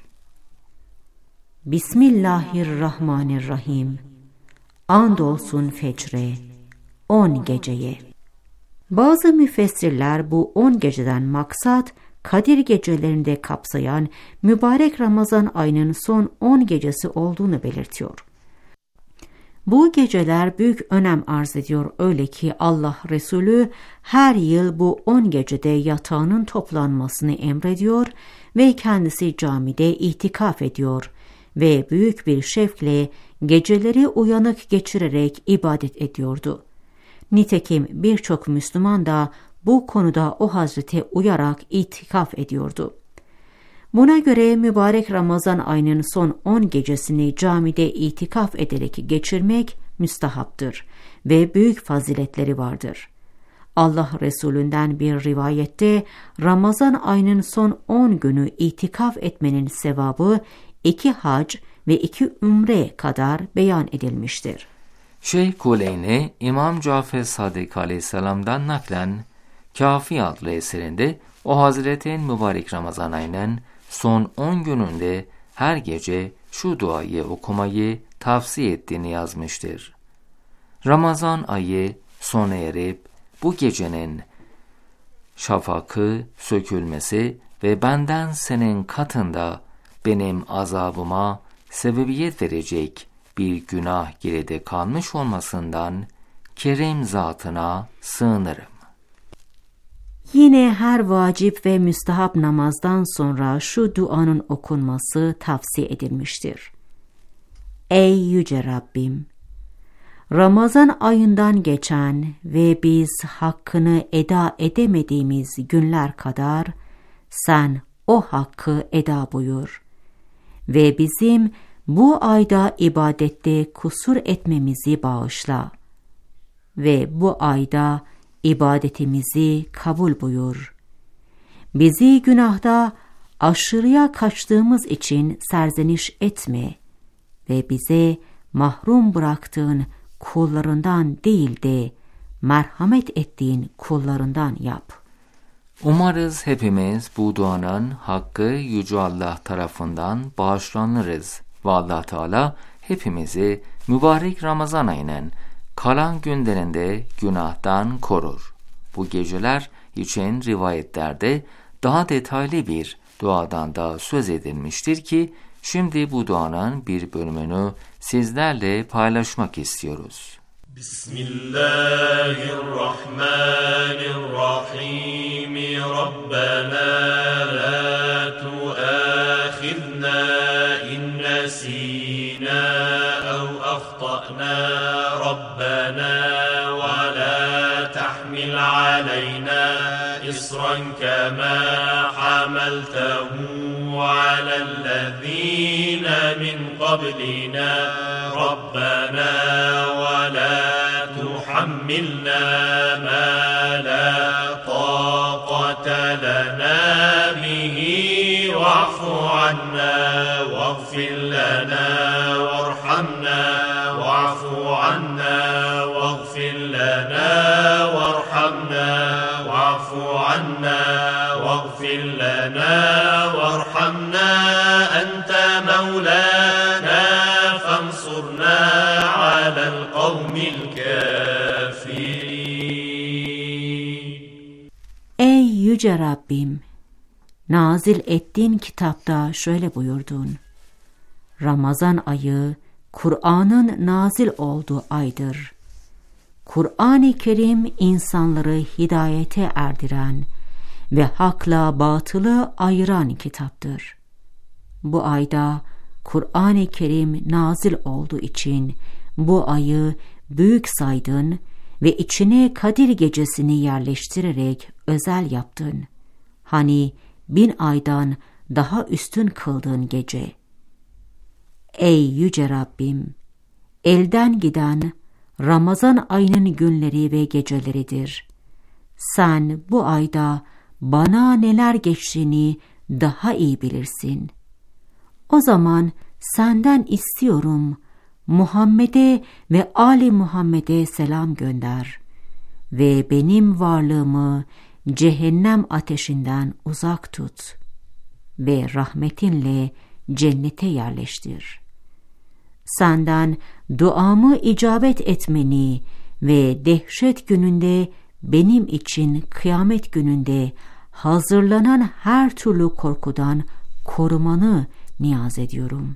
Bismillahirrahmanirrahim. Andolsun fecre, 10 geceye. Bazı müfessirler bu 10 geceden maksat Kadir gecelerinde kapsayan mübarek Ramazan ayının son 10 gecesi olduğunu belirtiyor. Bu geceler büyük önem arz ediyor, öyle ki Allah Resulü her yıl bu 10 gecede yatağının toplanmasını emrediyor ve kendisi camide itikaf ediyor ve büyük bir şevkle geceleri uyanık geçirerek ibadet ediyordu. Nitekim birçok Müslüman da bu konuda o hazrete uyarak itikaf ediyordu. Buna göre mübarek Ramazan ayının son 10 gecesini camide itikaf ederek geçirmek müstahaptır ve büyük faziletleri vardır. Allah Resulünden bir rivayette Ramazan ayının son 10 günü itikaf etmenin sevabı 2 hac ve 2 ümre kadar beyan edilmiştir. Şeyh Kuleyni, İmam Cafer Sadık Aleyhisselam'dan naklen Kafi adlı eserinde o Hazretin mübarek Ramazan ayının son 10 gününde her gece şu duayı okumayı tavsiye ettiğini yazmıştır. Ramazan ayı sona erip bu gecenin şafakı sökülmesi ve benden senin katında benim azabıma sebebiyet verecek bir günah geride kalmış olmasından kerim zatına sığınırım. Yine her vacip ve müstahap namazdan sonra şu duanın okunması tavsiye edilmiştir. Ey yüce Rabbim! Ramazan ayından geçen ve biz hakkını eda edemediğimiz günler kadar sen o hakkı eda buyur ve bizim bu ayda ibadette kusur etmemizi bağışla ve bu ayda ibadetimizi kabul buyur. Bizi günahda aşırıya kaçtığımız için serzeniş etme ve bize mahrum bıraktığın kullarından değil de merhamet ettiğin kullarından yap. Umarız hepimiz bu duanın hakkı Yüce Allah tarafından bağışlanırız ve Allah Teala hepimizi mübarek Ramazan ayının kalan günlerinde günahtan korur. Bu geceler için rivayetlerde daha detaylı bir duadan da söz edilmiştir ki şimdi bu duanın bir bölümünü sizlerle paylaşmak istiyoruz. Bismillahirrahmanirrahim. Rabbena la tuâkhidna in nesînâ ev akhta'nâ. Rabbena ve la tahmil aleyna isran kemâ hamaltehu alellezîne min qablina. Rabbena ve la tuhammilna ma la taqata lana bihi wa'fu anna waghfir lana warhamna wa'fu anna waghfir lana warhamna wa'fu anna waghfir lana warhamna ente mevlana fansurna alel kavmil kafirin. Ey yüce Rabbim! Nazil ettiğin kitapta şöyle buyurdun. Ramazan ayı Kur'an'ın nazil olduğu aydır. Kur'an-ı Kerim insanları hidayete erdiren ve hakla batılı ayıran kitaptır. Bu ayda Kur'an-ı Kerim nazil olduğu için bu ayı büyük saydın ve içine Kadir gecesini yerleştirerek özel yaptın. Hani 1000 aydan daha üstün kıldığın gece. Ey yüce Rabbim! Elden giden Ramazan ayının günleri ve geceleridir. Sen bu ayda bana neler geçtiğini daha iyi bilirsin. O zaman senden istiyorum, Muhammed'e ve Ali Muhammed'e selam gönder ve benim varlığımı cehennem ateşinden uzak tut ve rahmetinle cennete yerleştir. Senden duamı icabet etmeni ve dehşet gününde benim için kıyamet gününde hazırlanan her türlü korkudan korumanı niyaz ediyorum.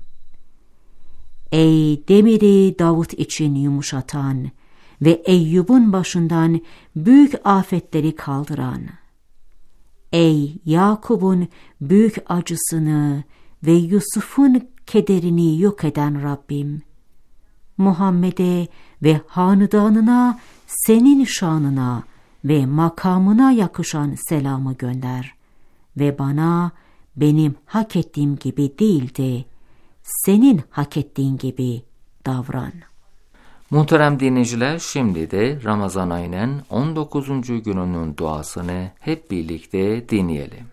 Ey demiri Davut için yumuşatan ve Eyyub'un başından büyük afetleri kaldıran, ey Yakub'un büyük acısını ve Yusuf'un kederini yok eden Rabbim, Muhammed'e ve hanedanına senin şanına ve makamına yakışan selamı gönder ve bana benim hak ettiğim gibi değil de senin hak ettiğin gibi davran. Muhterem dinleyiciler, şimdi de Ramazan ayının 19. gününün duasını hep birlikte dinleyelim.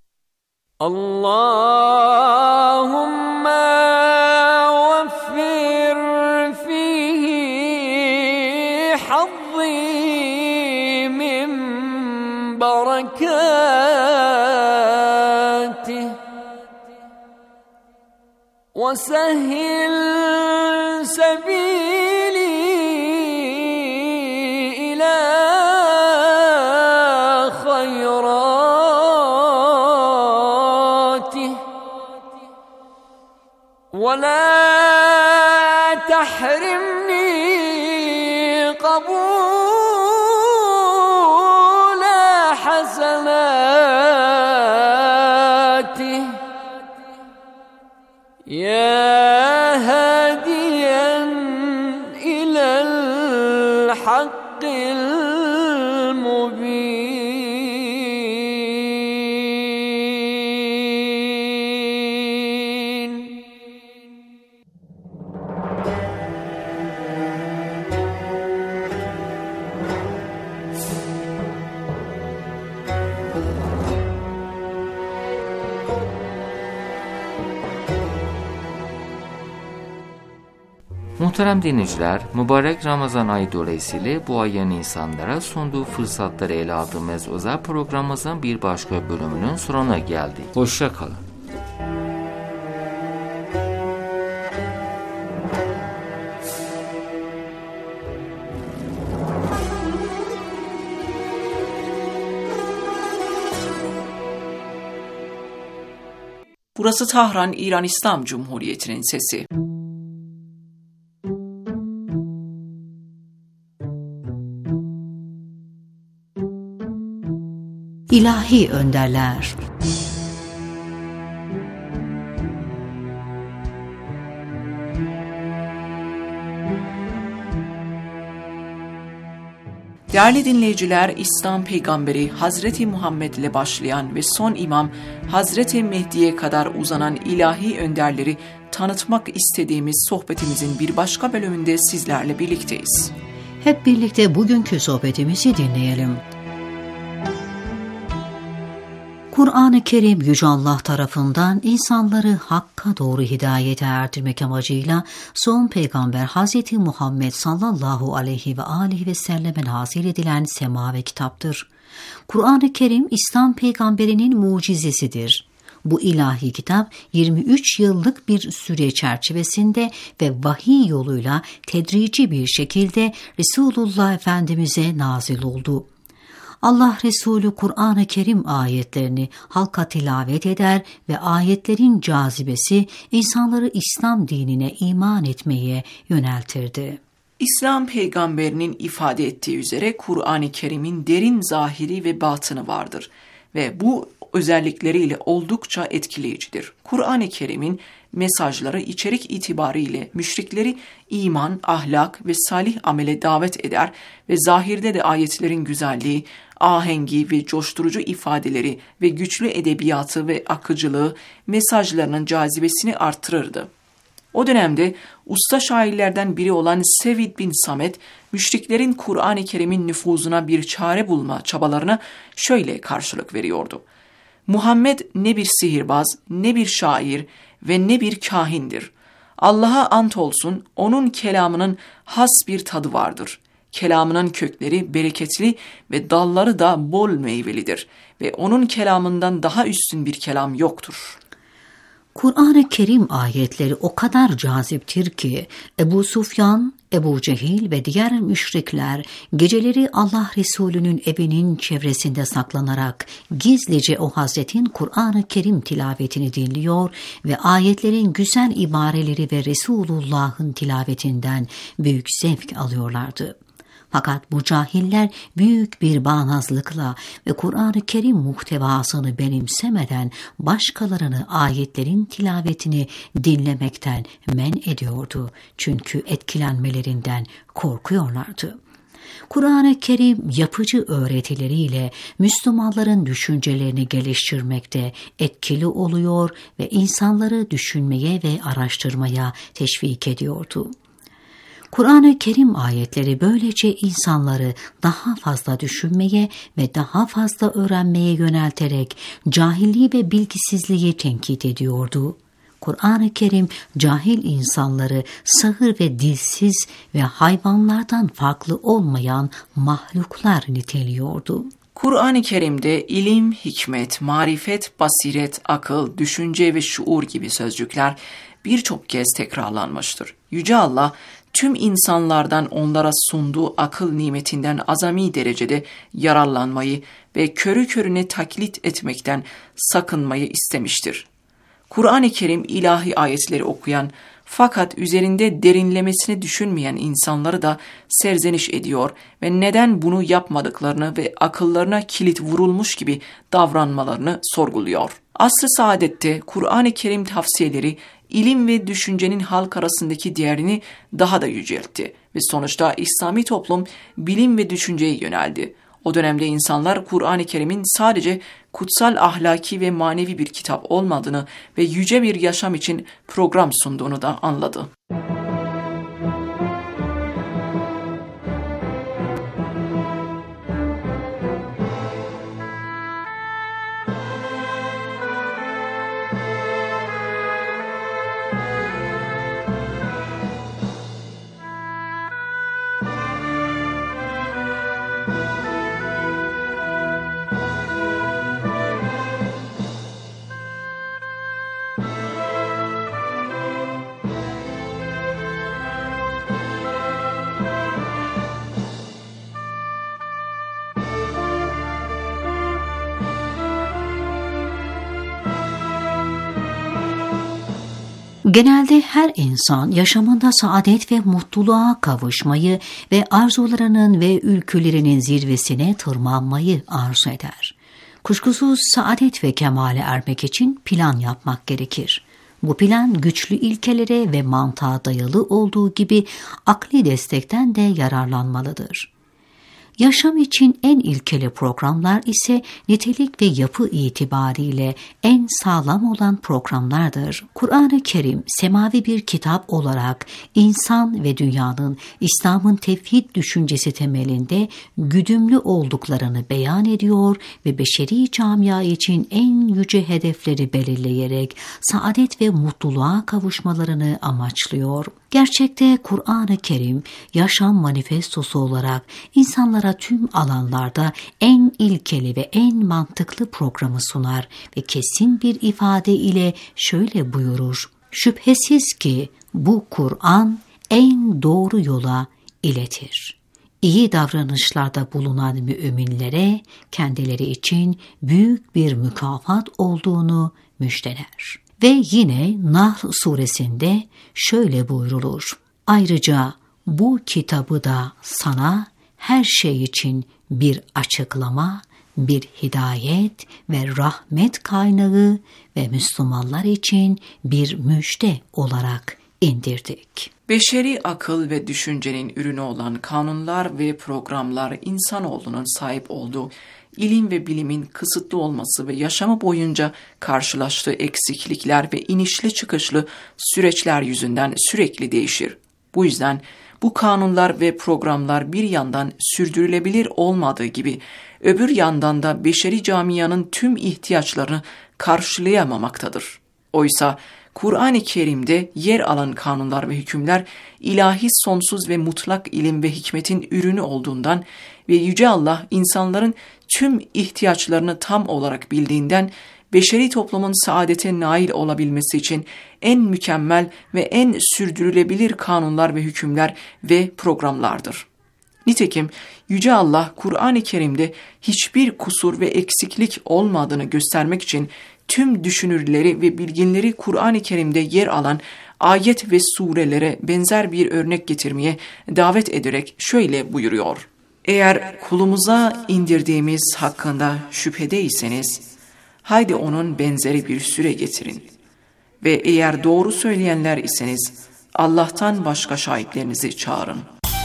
Allahümme veffir fihi hazzi min berekatih ve sehhil sebili ila khayratih ve la tahrimni قبول حسناته يا هاديا إلى الحق المبين. Muhterem dinleyiciler, mübarek Ramazan ayı dolayısıyla bu ayın insanlara sunduğu fırsatları ele aldığımız özel programımızın bir başka bölümünün sonuna geldik. Hoşça kalın. Burası Tahran, İran İslam Cumhuriyeti'nin sesi. İlahi önderler. Değerli dinleyiciler, İslam peygamberi Hazreti Muhammed ile başlayan ve son imam Hazreti Mehdi'ye kadar uzanan ilahi önderleri tanıtmak istediğimiz sohbetimizin bir başka bölümünde sizlerle birlikteyiz. Hep birlikte bugünkü sohbetimizi dinleyelim. Kur'an-ı Kerim Yüce Allah tarafından insanları Hakk'a doğru hidayete erdirmek amacıyla son peygamber Hazreti Muhammed sallallahu aleyhi ve aleyhi ve selleme nazil edilen semavi kitaptır. Kur'an-ı Kerim İslam peygamberinin mucizesidir. Bu ilahi kitap 23 yıllık bir süre çerçevesinde ve vahiy yoluyla tedrici bir şekilde Resulullah Efendimiz'e nazil oldu. Allah Resulü Kur'an-ı Kerim ayetlerini halka tilavet eder ve ayetlerin cazibesi insanları İslam dinine iman etmeye yöneltirdi. İslam peygamberinin ifade ettiği üzere Kur'an-ı Kerim'in derin zahiri ve batını vardır ve bu özellikleriyle oldukça etkileyicidir. Kur'an-ı Kerim'in mesajları içerik itibariyle müşrikleri iman, ahlak ve salih amele davet eder ve zahirde de ayetlerin güzelliği, ahengi ve coşturucu ifadeleri ve güçlü edebiyatı ve akıcılığı mesajlarının cazibesini artırırdı. O dönemde usta şairlerden biri olan Sevid bin Samet, müşriklerin Kur'an-ı Kerim'in nüfuzuna bir çare bulma çabalarına şöyle karşılık veriyordu. Muhammed ne bir sihirbaz, ne bir şair ve ne bir kahindir. Allah'a ant olsun, onun kelamının has bir tadı vardır. Kelamının kökleri bereketli ve dalları da bol meyvelidir ve onun kelamından daha üstün bir kelam yoktur. Kur'an-ı Kerim ayetleri o kadar caziptir ki Ebu Sufyan, Ebu Cehil ve diğer müşrikler geceleri Allah Resulü'nün evinin çevresinde saklanarak gizlice o Hazretin Kur'an-ı Kerim tilavetini dinliyor ve ayetlerin güzel ibareleri ve Resulullah'ın tilavetinden büyük zevk alıyorlardı. Fakat bu cahiller büyük bir bağnazlıkla ve Kur'an-ı Kerim muhtevasını benimsemeden başkalarını ayetlerin tilavetini dinlemekten men ediyordu. Çünkü etkilenmelerinden korkuyorlardı. Kur'an-ı Kerim yapıcı öğretileriyle Müslümanların düşüncelerini geliştirmekte etkili oluyor ve insanları düşünmeye ve araştırmaya teşvik ediyordu. Kur'an-ı Kerim ayetleri böylece insanları daha fazla düşünmeye ve daha fazla öğrenmeye yönelterek cahilliği ve bilgisizliği tenkit ediyordu. Kur'an-ı Kerim cahil insanları sağır ve dilsiz ve hayvanlardan farklı olmayan mahluklar niteliyordu. Kur'an-ı Kerim'de ilim, hikmet, marifet, basiret, akıl, düşünce ve şuur gibi sözcükler birçok kez tekrarlanmıştır. Yüce Allah, tüm insanlardan onlara sunduğu akıl nimetinden azami derecede yararlanmayı ve körü körüne taklit etmekten sakınmayı istemiştir. Kur'an-ı Kerim ilahi ayetleri okuyan, Fakat üzerinde derinlemesine düşünmeyen insanları da serzeniş ediyor ve neden bunu yapmadıklarını ve akıllarına kilit vurulmuş gibi davranmalarını sorguluyor. Asr-ı Saadet'te Kur'an-ı Kerim tavsiyeleri ilim ve düşüncenin halk arasındaki değerini daha da yüceltti ve sonuçta İslami toplum bilim ve düşünceye yöneldi. O dönemde insanlar Kur'an-ı Kerim'in sadece kutsal ahlaki ve manevi bir kitap olmadığını ve yüce bir yaşam için program sunduğunu da anladı. Genelde her insan yaşamında saadet ve mutluluğa kavuşmayı ve arzularının ve ülkülerinin zirvesine tırmanmayı arzu eder. Kuşkusuz saadet ve kemale ermek için plan yapmak gerekir. Bu plan güçlü ilkelere ve mantığa dayalı olduğu gibi akli destekten de yararlanmalıdır. Yaşam için en ilkeli programlar ise nitelik ve yapı itibariyle en sağlam olan programlardır. Kur'an-ı Kerim semavi bir kitap olarak insan ve dünyanın İslam'ın tevhid düşüncesi temelinde güdümlü olduklarını beyan ediyor ve beşeri camia için en yüce hedefleri belirleyerek saadet ve mutluluğa kavuşmalarını amaçlıyor. Gerçekte Kur'an-ı Kerim yaşam manifestosu olarak insanlara tüm alanlarda en ilkeli ve en mantıklı programı sunar ve kesin bir ifade ile şöyle buyurur: şüphesiz ki bu Kur'an en doğru yola iletir. İyi davranışlarda bulunan müminlere kendileri için büyük bir mükafat olduğunu müjdeler. Ve yine Nahl suresinde şöyle buyrulur: ayrıca bu kitabı da sana her şey için bir açıklama, bir hidayet ve rahmet kaynağı ve Müslümanlar için bir müjde olarak indirdik. Beşeri akıl ve düşüncenin ürünü olan kanunlar ve programlar insanoğlunun sahip olduğu ilim ve bilimin kısıtlı olması ve yaşamı boyunca karşılaştığı eksiklikler ve inişli çıkışlı süreçler yüzünden sürekli değişir. Bu yüzden bu kanunlar ve programlar bir yandan sürdürülebilir olmadığı gibi öbür yandan da beşeri camianın tüm ihtiyaçlarını karşılayamamaktadır. Oysa Kur'an-ı Kerim'de yer alan kanunlar ve hükümler ilahi sonsuz ve mutlak ilim ve hikmetin ürünü olduğundan ve Yüce Allah insanların tüm ihtiyaçlarını tam olarak bildiğinden beşeri toplumun saadete nail olabilmesi için en mükemmel ve en sürdürülebilir kanunlar ve hükümler ve programlardır. Nitekim Yüce Allah Kur'an-ı Kerim'de hiçbir kusur ve eksiklik olmadığını göstermek için tüm düşünürleri ve bilginleri Kur'an-ı Kerim'de yer alan ayet ve surelere benzer bir örnek getirmeye davet ederek şöyle buyuruyor: eğer kulumuza indirdiğimiz hakkında şüphedeyseniz, haydi onun benzeri bir süre getirin. Ve eğer doğru söyleyenler iseniz, Allah'tan başka şahitlerinizi çağırın.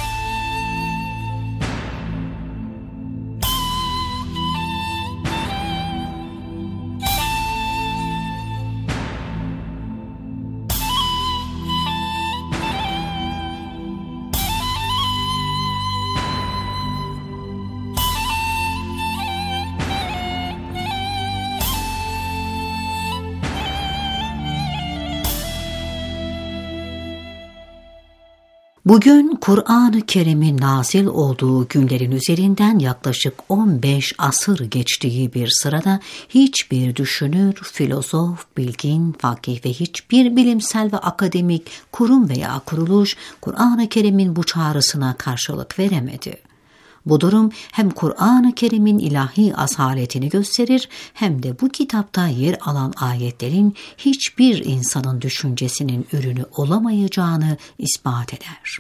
Bugün Kur'an-ı Kerim'in nazil olduğu günlerin üzerinden yaklaşık 15 asır geçtiği bir sırada hiçbir düşünür, filozof, bilgin, fakih ve hiçbir bilimsel ve akademik kurum veya kuruluş Kur'an-ı Kerim'in bu çağrısına karşılık veremedi. Bu durum hem Kur'an-ı Kerim'in ilahi asaletini gösterir hem de bu kitapta yer alan ayetlerin hiçbir insanın düşüncesinin ürünü olamayacağını ispat eder.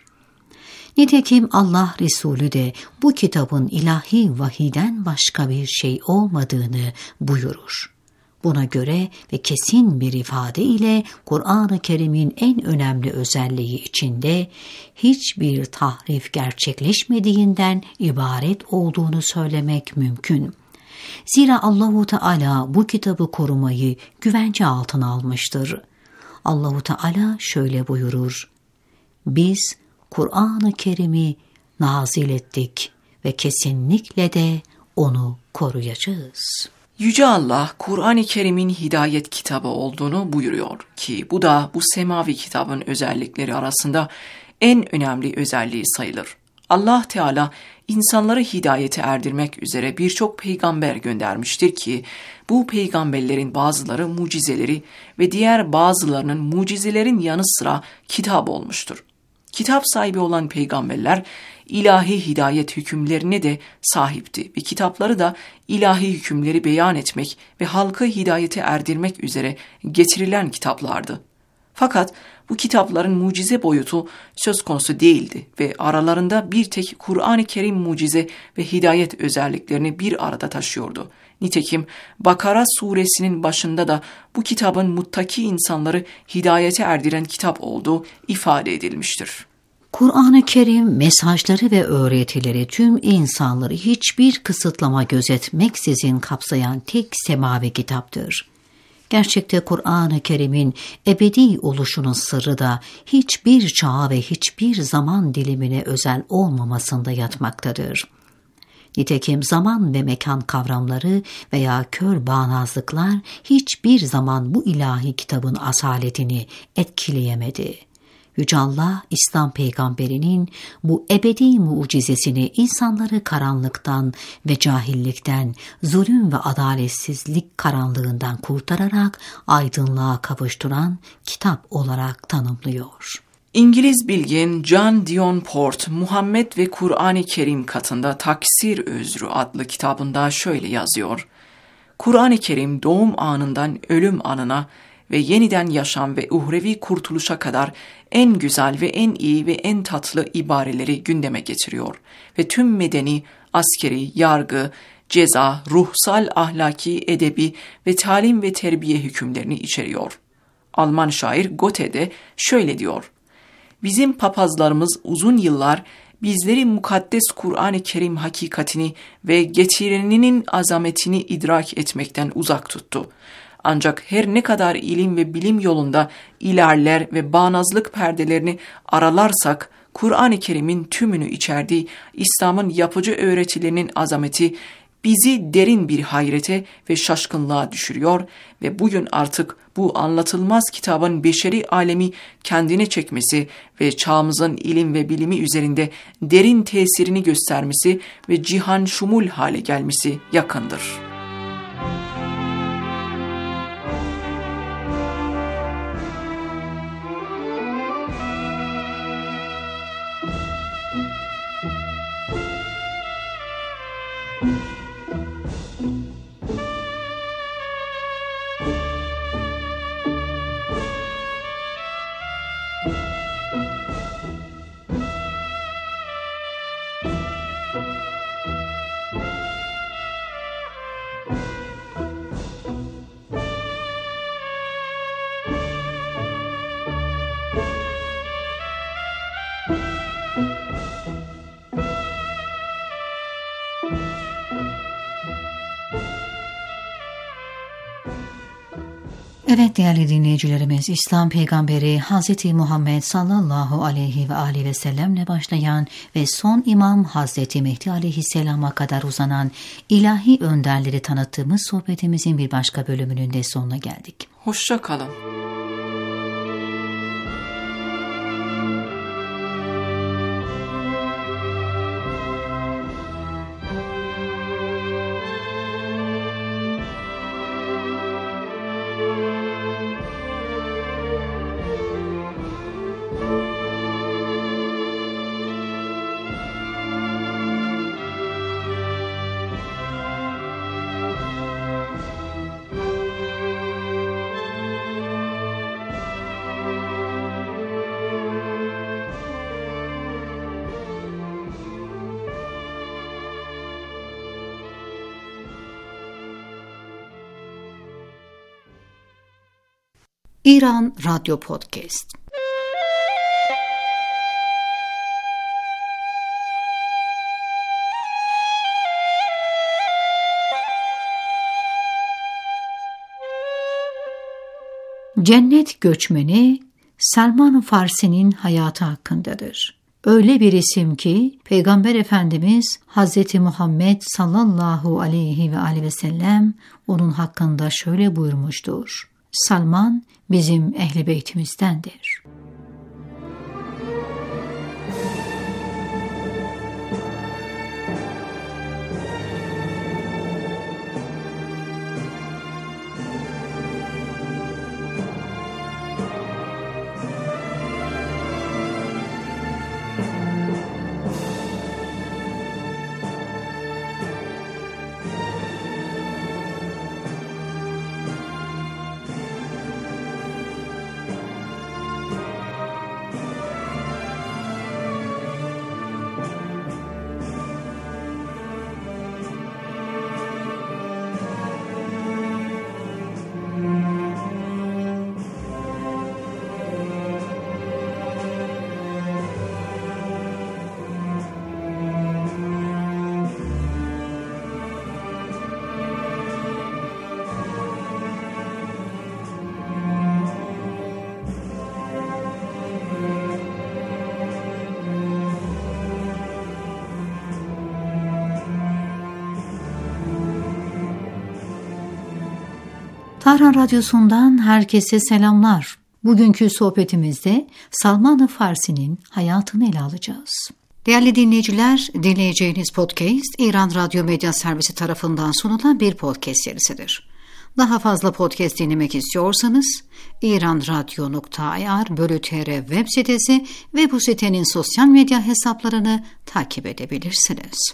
Nitekim Allah Resulü de bu kitabın ilahi vahiden başka bir şey olmadığını buyurur. Buna göre ve kesin bir ifade ile Kur'an-ı Kerim'in en önemli özelliği içinde hiçbir tahrif gerçekleşmediğinden ibaret olduğunu söylemek mümkün. Zira Allahu Teala bu kitabı korumayı güvence altına almıştır. Allahu Teala şöyle buyurur: Biz Kur'an-ı Kerim'i nazil ettik ve kesinlikle de onu koruyacağız. Yüce Allah, Kur'an-ı Kerim'in hidayet kitabı olduğunu buyuruyor ki bu da bu semavi kitabın özellikleri arasında en önemli özelliği sayılır. Allah Teala insanları hidayete erdirmek üzere birçok peygamber göndermiştir ki bu peygamberlerin bazıları mucizeleri ve diğer bazılarının mucizelerin yanı sıra kitap olmuştur. Kitap sahibi olan peygamberler ilahi hidayet hükümlerine de sahipti ve kitapları da ilahi hükümleri beyan etmek ve halkı hidayete erdirmek üzere getirilen kitaplardı. Fakat bu kitapların mucize boyutu söz konusu değildi ve aralarında bir tek Kur'an-ı Kerim mucize ve hidayet özelliklerini bir arada taşıyordu. Nitekim Bakara suresinin başında da bu kitabın muttaki insanları hidayete erdiren kitap olduğu ifade edilmiştir. Kur'an-ı Kerim mesajları ve öğretileri tüm insanları hiçbir kısıtlama gözetmeksizin kapsayan tek semavi kitaptır. Gerçekte Kur'an-ı Kerim'in ebedi oluşunun sırrı da hiçbir çağa ve hiçbir zaman dilimine özel olmamasında yatmaktadır. Nitekim zaman ve mekan kavramları veya kör bağnazlıklar hiçbir zaman bu ilahi kitabın asaletini etkileyemedi. Yüce Allah, İslam peygamberinin bu ebedi mucizesini insanları karanlıktan ve cahillikten, zulüm ve adaletsizlik karanlığından kurtararak aydınlığa kavuşturan kitap olarak tanımlıyor. İngiliz bilgin John Dion Port, Muhammed ve Kur'an-ı Kerim katında Taksir Özrü adlı kitabında şöyle yazıyor: Kur'an-ı Kerim doğum anından ölüm anına ve yeniden yaşam ve uhrevi kurtuluşa kadar en güzel ve en iyi ve en tatlı ibareleri gündeme getiriyor ve tüm medeni, askeri, yargı, ceza, ruhsal, ahlaki, edebi ve talim ve terbiye hükümlerini içeriyor. Alman şair Goethe de şöyle diyor: Bizim papazlarımız uzun yıllar bizleri mukaddes Kur'an-ı Kerim hakikatini ve getireninin azametini idrak etmekten uzak tuttu. Ancak her ne kadar ilim ve bilim yolunda ilerler ve bağnazlık perdelerini aralarsak, Kur'an-ı Kerim'in tümünü içerdiği İslam'ın yapıcı öğretilerinin azameti bizi derin bir hayrete ve şaşkınlığa düşürüyor ve bugün artık bu anlatılmaz kitabın beşeri alemi kendine çekmesi ve çağımızın ilim ve bilimi üzerinde derin tesirini göstermesi ve cihan şumul hale gelmesi yakındır. Evet değerli dinleyicilerimiz, İslam peygamberi Hz. Muhammed sallallahu aleyhi ve aleyhi ve sellemle başlayan ve son imam Hz. Mehdi aleyhisselama kadar uzanan ilahi önderleri tanıttığımız sohbetimizin bir başka bölümünün de sonuna geldik. Hoşça kalın. İran Radyo Podcast. Cennet Göçmeni Salman Farsi'nin hayatı hakkındadır. Öyle bir isim ki Peygamber Efendimiz Hz. Muhammed sallallahu aleyhi ve sellem onun hakkında şöyle buyurmuştur: Salman bizim ehl-i beytimizdendir. Tahran Radyosu'ndan herkese selamlar. Bugünkü sohbetimizde Salman Farsi'nin hayatını ele alacağız. Değerli dinleyiciler, dinleyeceğiniz podcast İran Radyo Medya Servisi tarafından sunulan bir podcast serisidir. Daha fazla podcast dinlemek istiyorsanız iranradyo.ir/tr web sitesi ve bu sitenin sosyal medya hesaplarını takip edebilirsiniz.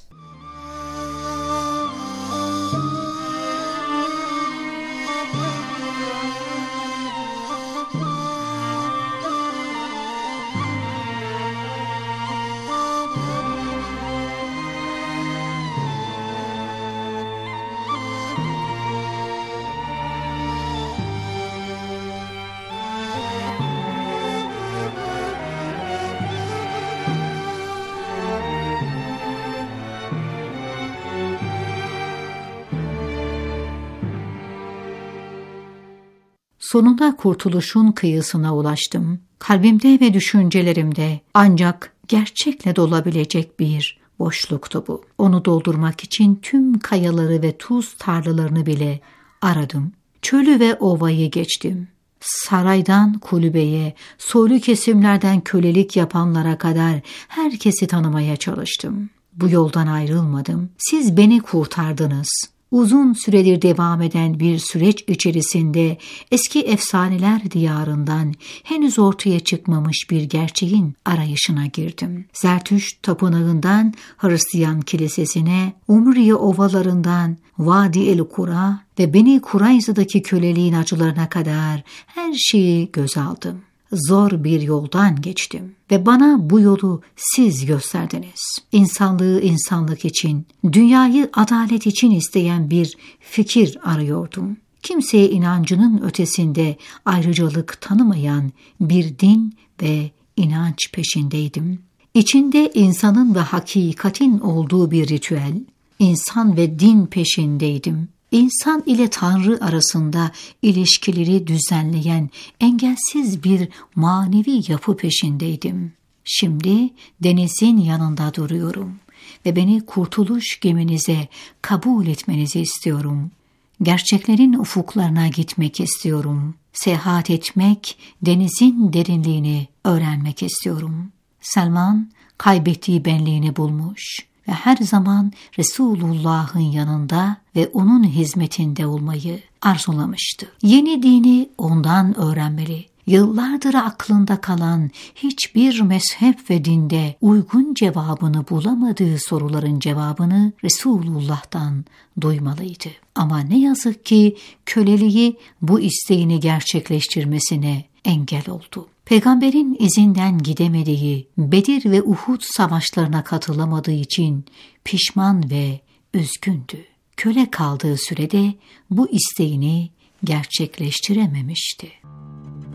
Sonunda kurtuluşun kıyısına ulaştım. Kalbimde ve düşüncelerimde ancak gerçekle dolabilecek bir boşluktu bu. Onu doldurmak için tüm kayaları ve tuz tarlalarını bile aradım. Çölü ve ovayı geçtim. Saraydan kulübeye, soylu kesimlerden kölelik yapanlara kadar herkesi tanımaya çalıştım. Bu yoldan ayrılmadım. Siz beni kurtardınız. Uzun süredir devam eden bir süreç içerisinde eski efsaneler diyarından henüz ortaya çıkmamış bir gerçeğin arayışına girdim. Zertüşt tapınağından Hristiyan kilisesine, Umriye ovalarından Vadi el-Kura ve Beni Kurayza'daki köleliğin acılarına kadar her şeyi göz aldım. Zor bir yoldan geçtim ve bana bu yolu siz gösterdiniz. İnsanlığı insanlık için, dünyayı adalet için isteyen bir fikir arıyordum. Kimseye inancının ötesinde ayrıcalık tanımayan bir din ve inanç peşindeydim. İçinde insanın ve hakikatin olduğu bir ritüel, insan ve din peşindeydim. İnsan ile Tanrı arasında ilişkileri düzenleyen engelsiz bir manevi yapı peşindeydim. Şimdi denizin yanında duruyorum ve beni kurtuluş geminize kabul etmenizi istiyorum. Gerçeklerin ufuklarına gitmek istiyorum. Seyahat etmek, denizin derinliğini öğrenmek istiyorum. Salman kaybettiği benliğini bulmuş ve her zaman Resulullah'ın yanında ve onun hizmetinde olmayı arzulamıştı. Yeni dini ondan öğrenmeli. Yıllardır aklında kalan hiçbir mezhep ve dinde uygun cevabını bulamadığı soruların cevabını Resulullah'tan duymalıydı. Ama ne yazık ki köleliği bu isteğini gerçekleştirmesine engel oldu. Peygamberin izinden gidemediği, Bedir ve Uhud savaşlarına katılamadığı için pişman ve üzgündü. Köle kaldığı sürede bu isteğini gerçekleştirememişti.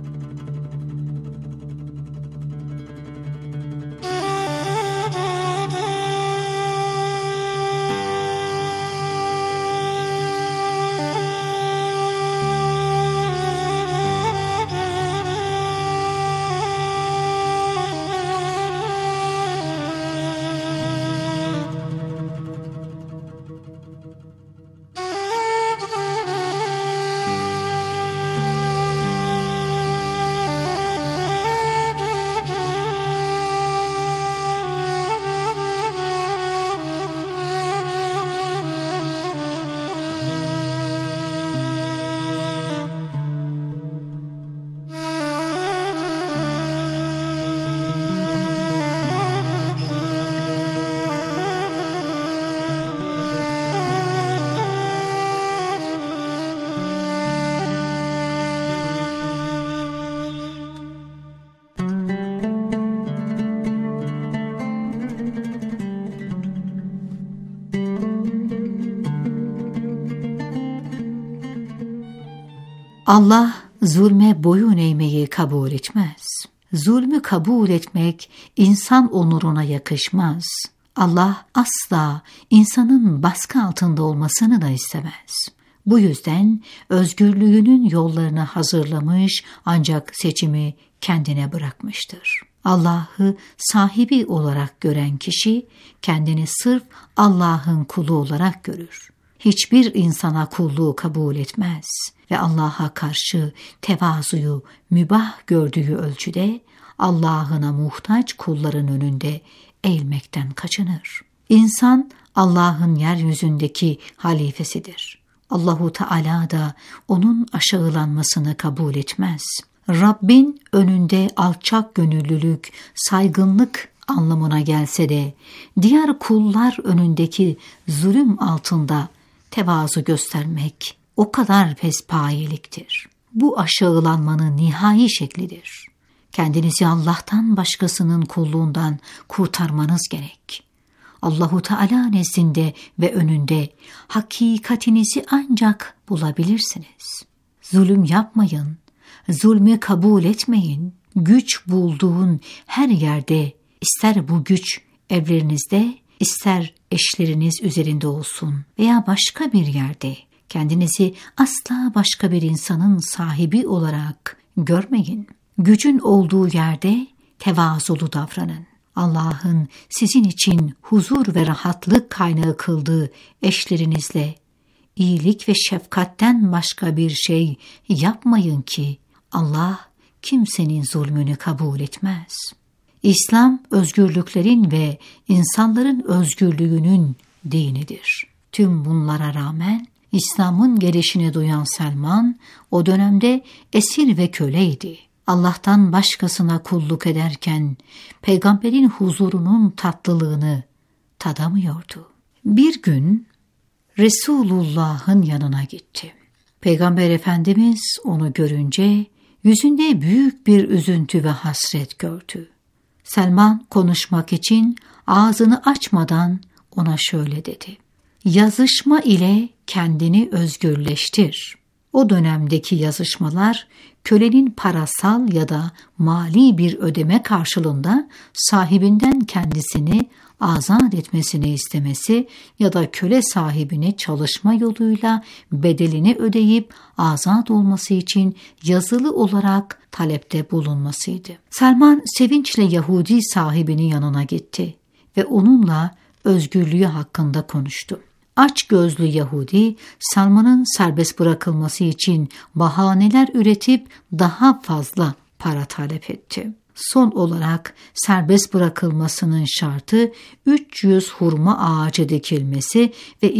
Allah zulme boyun eğmeyi kabul etmez. Zulmü kabul etmek insan onuruna yakışmaz. Allah asla insanın baskı altında olmasını da istemez. Bu yüzden özgürlüğünün yollarını hazırlamış ancak seçimi kendine bırakmıştır. Allah'ı sahibi olarak gören kişi kendini sırf Allah'ın kulu olarak görür. Hiçbir insana kulluğu kabul etmez ve Allah'a karşı tevazuyu mübah gördüğü ölçüde Allah'ına muhtaç kulların önünde eğilmekten kaçınır. İnsan Allah'ın yeryüzündeki halifesidir. Allahu Teala da onun aşağılanmasını kabul etmez. Rabbin önünde alçak gönüllülük, saygınlık anlamına gelse de diğer kullar önündeki zulüm altında tevazu göstermek o kadar pespayeliktir. Bu aşağılanmanın nihai şeklidir. Kendinizi Allah'tan başkasının kulluğundan kurtarmanız gerek. Allahu Teala nezdinde ve önünde hakikatinizi ancak bulabilirsiniz. Zulüm yapmayın, zulmü kabul etmeyin. Güç bulduğun her yerde, ister bu güç evlerinizde, ister eşleriniz üzerinde olsun veya başka bir yerde, kendinizi asla başka bir insanın sahibi olarak görmeyin. Gücün olduğu yerde tevazulu davranın. Allah'ın sizin için huzur ve rahatlık kaynağı kıldığı eşlerinizle iyilik ve şefkatten başka bir şey yapmayın ki Allah kimsenin zulmünü kabul etmez. İslam özgürlüklerin ve insanların özgürlüğünün dinidir. Tüm bunlara rağmen İslam'ın gelişine duyan Selman o dönemde esir ve köleydi. Allah'tan başkasına kulluk ederken peygamberin huzurunun tatlılığını tadamıyordu. Bir gün Resulullah'ın yanına gitti. Peygamber Efendimiz onu görünce yüzünde büyük bir üzüntü ve hasret gördü. Selman konuşmak için ağzını açmadan ona şöyle dedi: "Yazışma ile kendini özgürleştir." O dönemdeki yazışmalar kölenin parasal ya da mali bir ödeme karşılığında sahibinden kendisini azat etmesini istemesi ya da köle sahibini çalışma yoluyla bedelini ödeyip azat olması için yazılı olarak talepte bulunmasıydı. Selman sevinçle Yahudi sahibinin yanına gitti ve onunla özgürlüğü hakkında konuştu. Açgözlü Yahudi, Selman'ın serbest bırakılması için bahaneler üretip daha fazla para talep etti. Son olarak serbest bırakılmasının şartı 300 hurma ağacı dikilmesi ve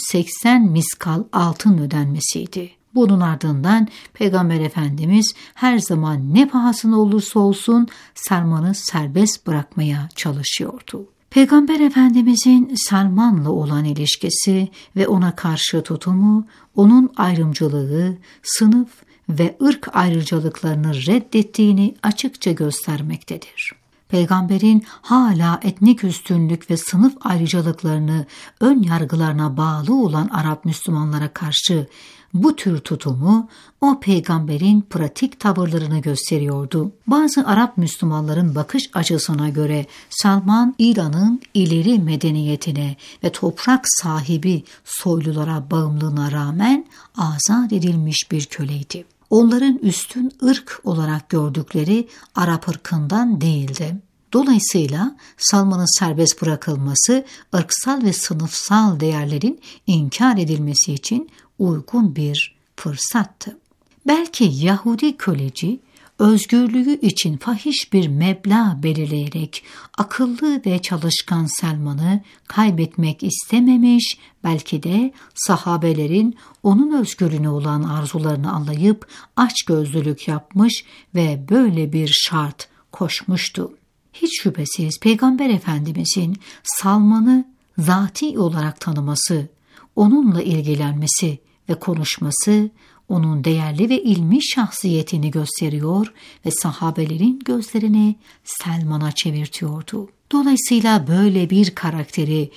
280 miskal altın ödenmesiydi. Bunun ardından Peygamber Efendimiz her zaman ne pahasına olursa olsun Selman'ı serbest bırakmaya çalışıyordu. Peygamber Efendimizin Selman'la olan ilişkisi ve ona karşı tutumu, onun ayrımcılığı, sınıf ve ırk ayrıcalıklarını reddettiğini açıkça göstermektedir. Peygamberin hala etnik üstünlük ve sınıf ayrıcalıklarını ön yargılarına bağlı olan Arap Müslümanlara karşı bu tür tutumu o peygamberin pratik tavırlarını gösteriyordu. Bazı Arap Müslümanların bakış açısına göre Selman, İran'ın ileri medeniyetine ve toprak sahibi soylulara bağımlılığına rağmen azat edilmiş bir köleydi. Onların üstün ırk olarak gördükleri Arap ırkından değildi. Dolayısıyla Selman'ın serbest bırakılması ırksal ve sınıfsal değerlerin inkar edilmesi için uygun bir fırsattı. Belki Yahudi köleci özgürlüğü için fahiş bir meblağ belirleyerek akıllı ve çalışkan Selman'ı kaybetmek istememiş, belki de sahabelerin onun özgürlüğüne olan arzularını anlayıp açgözlülük yapmış ve böyle bir şart koşmuştu. Hiç şüphesiz Peygamber Efendimizin Selman'ı zati olarak tanıması, onunla ilgilenmesi ve konuşması onun değerli ve ilmi şahsiyetini gösteriyor ve sahabelerin gözlerini Selman'a çevirtiyordu. Dolayısıyla böyle bir karakteri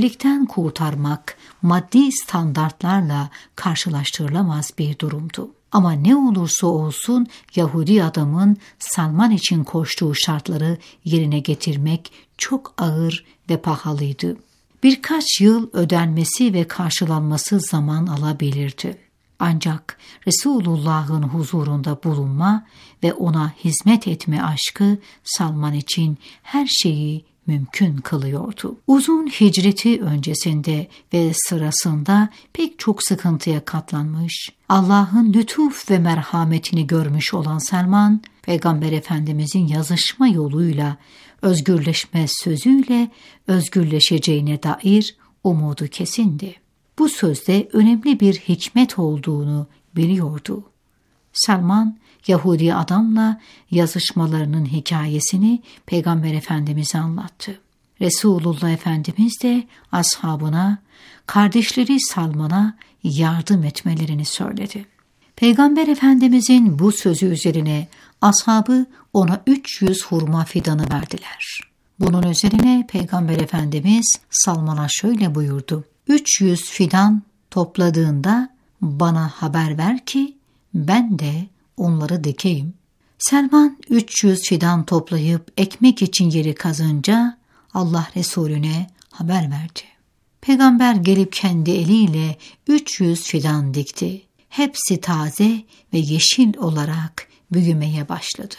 kölelikten kurtarmak maddi standartlarla karşılaştırılamaz bir durumdu. Ama ne olursa olsun Yahudi adamın Salman için koştuğu şartları yerine getirmek çok ağır ve pahalıydı. Birkaç yıl ödenmesi ve karşılanması zaman alabilirdi. Ancak Resulullah'ın huzurunda bulunma ve ona hizmet etme aşkı Salman için her şeyi mümkün kılıyordu. Uzun hicreti öncesinde ve sırasında pek çok sıkıntıya katlanmış, Allah'ın lütuf ve merhametini görmüş olan Salman, Peygamber Efendimizin yazışma yoluyla, özgürleşme sözüyle özgürleşeceğine dair umudu kesindi. Bu sözde önemli bir hikmet olduğunu biliyordu. Salman, Yahudi adamla yazışmalarının hikayesini Peygamber Efendimiz'e anlattı. Resulullah Efendimiz de ashabına, kardeşleri Salman'a yardım etmelerini söyledi. Peygamber Efendimiz'in bu sözü üzerine ashabı ona 300 hurma fidanı verdiler. Bunun üzerine Peygamber Efendimiz Salman'a şöyle buyurdu: 300 fidan topladığında bana haber ver ki ben de onları dikeyim. Salman 300 fidan toplayıp ekmek için yeri kazınca Allah Resulüne haber verdi. Peygamber gelip kendi eliyle 300 fidan dikti. Hepsi taze ve yeşil olarak büyümeye başladı.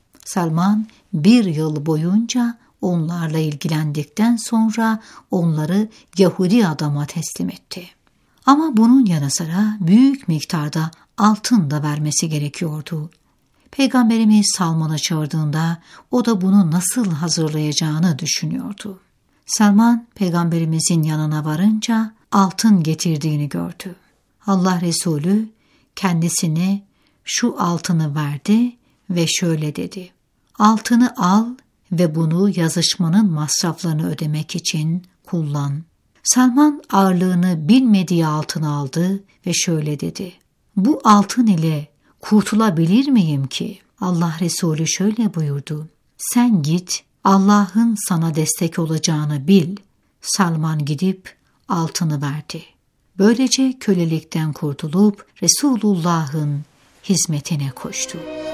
Salman 1 yıl boyunca onlarla ilgilendikten sonra onları Yahudi adama teslim etti. Ama bunun yanı sıra büyük miktarda altın da vermesi gerekiyordu. Peygamberimiz Salman'ı çağırdığında o da bunu nasıl hazırlayacağını düşünüyordu. Salman Peygamberimizin yanına varınca altın getirdiğini gördü. Allah Resulü kendisine şu altını verdi ve şöyle dedi: altını al ve bunu yazışmanın masraflarını ödemek için kullan. Salman ağırlığını bilmediği altını aldı ve şöyle dedi: bu altın ile kurtulabilir miyim ki? Allah Resulü şöyle buyurdu: sen git, Allah'ın sana destek olacağını bil. Salman gidip altını verdi. Böylece kölelikten kurtulup Resulullah'ın hizmetine koştu.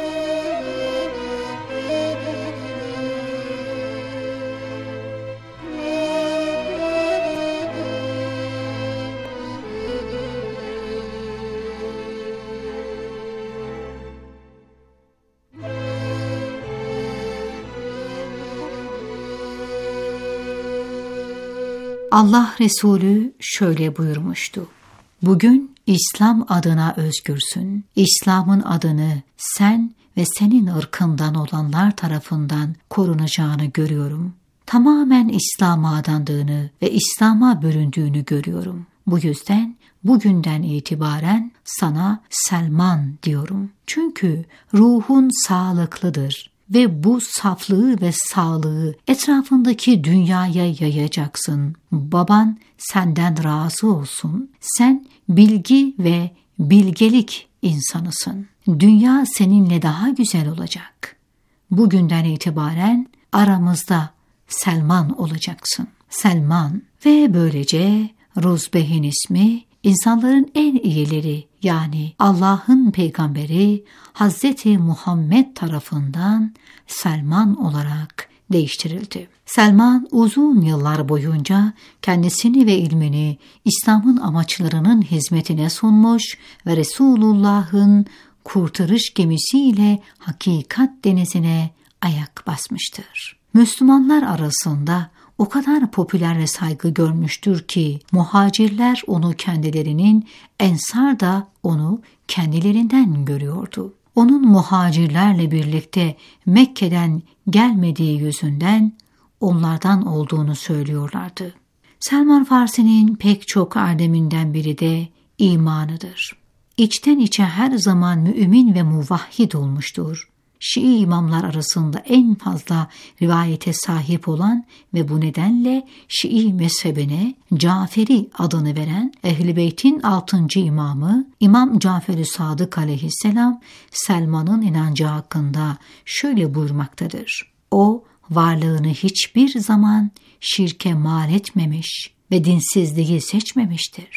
Allah Resulü şöyle buyurmuştu: bugün İslam adına özgürsün. İslam'ın adını sen ve senin ırkından olanlar tarafından korunacağını görüyorum. Tamamen İslam'a adandığını ve İslam'a büründüğünü görüyorum. Bu yüzden bugünden itibaren sana Salman diyorum. Çünkü ruhun sağlıklıdır. Ve bu saflığı ve sağlığı etrafındaki dünyaya yayacaksın. Baban senden razı olsun. Sen bilgi ve bilgelik insanısın. Dünya seninle daha güzel olacak. Bugünden itibaren aramızda Salman olacaksın. Salman ve böylece Ruzbeh'in ismi İnsanların en iyileri yani Allah'ın peygamberi Hazreti Muhammed tarafından Salman olarak değiştirildi. Salman uzun yıllar boyunca kendisini ve ilmini İslam'ın amaçlarının hizmetine sunmuş ve Resulullah'ın kurtarış gemisiyle hakikat denizine ayak basmıştır. Müslümanlar arasında o kadar popüler ve saygı görmüştür ki muhacirler onu kendilerinin, ensar da onu kendilerinden görüyordu. Onun muhacirlerle birlikte Mekke'den gelmediği yüzünden onlardan olduğunu söylüyorlardı. Salman Farsi'nin pek çok erdeminden biri de imanıdır. İçten içe her zaman mümin ve muvahhid olmuştur. Şii imamlar arasında en fazla rivayete sahip olan ve bu nedenle Şii mezhebine Caferi adını veren Ehl-i Beyt'in 6. imamı İmam Cafer-i Sadık aleyhisselam Salman'ın inancı hakkında şöyle buyurmaktadır: o varlığını hiçbir zaman şirke mal etmemiş ve dinsizliği seçmemiştir.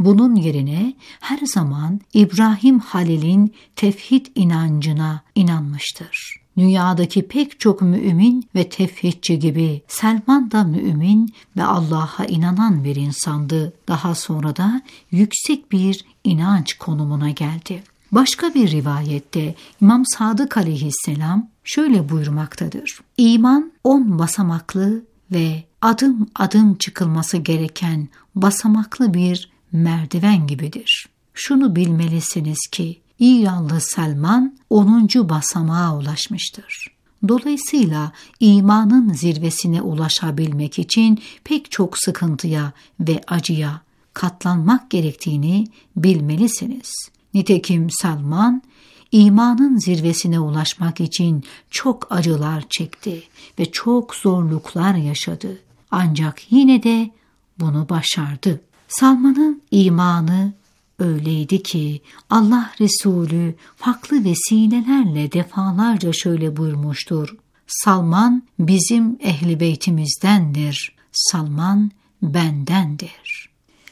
Bunun yerine her zaman İbrahim Halil'in tevhid inancına inanmıştır. Dünyadaki pek çok mümin ve tevhidçi gibi Selman da mümin ve Allah'a inanan bir insandı. Daha sonra da yüksek bir inanç konumuna geldi. Başka bir rivayette İmam Sadık aleyhisselam şöyle buyurmaktadır. İman 10 basamaklı ve adım adım çıkılması gereken basamaklı bir merdiven gibidir. Şunu bilmelisiniz ki İranlı Selman 10. basamağa ulaşmıştır. Dolayısıyla imanın zirvesine ulaşabilmek için pek çok sıkıntıya ve acıya katlanmak gerektiğini bilmelisiniz. Nitekim Selman, imanın zirvesine ulaşmak için çok acılar çekti ve çok zorluklar yaşadı. Ancak yine de bunu başardı. Selman'ın imanı öyleydi ki Allah Resulü farklı vesilelerle defalarca şöyle buyurmuştur. Salman bizim ehli beytimizdendir. Salman bendendir.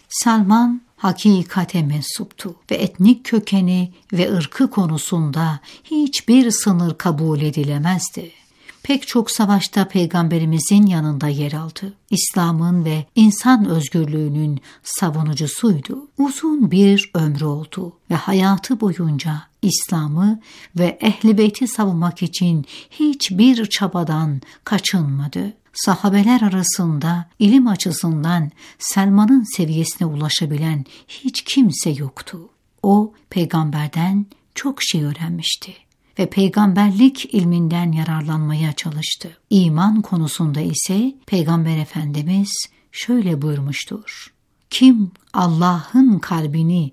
Salman hakikate mensuptu ve etnik kökeni ve ırkı konusunda hiçbir sınır kabul edilemezdi. Pek çok savaşta Peygamberimizin yanında yer aldı. İslam'ın ve insan özgürlüğünün savunucusuydu. Uzun bir ömrü oldu ve hayatı boyunca İslam'ı ve Ehl-i Beyt'i savunmak için hiçbir çabadan kaçınmadı. Sahabeler arasında ilim açısından Selman'ın seviyesine ulaşabilen hiç kimse yoktu. O peygamberden çok şey öğrenmişti ve peygamberlik ilminden yararlanmaya çalıştı. İman konusunda ise Peygamber Efendimiz şöyle buyurmuştur. Kim Allah'ın kalbini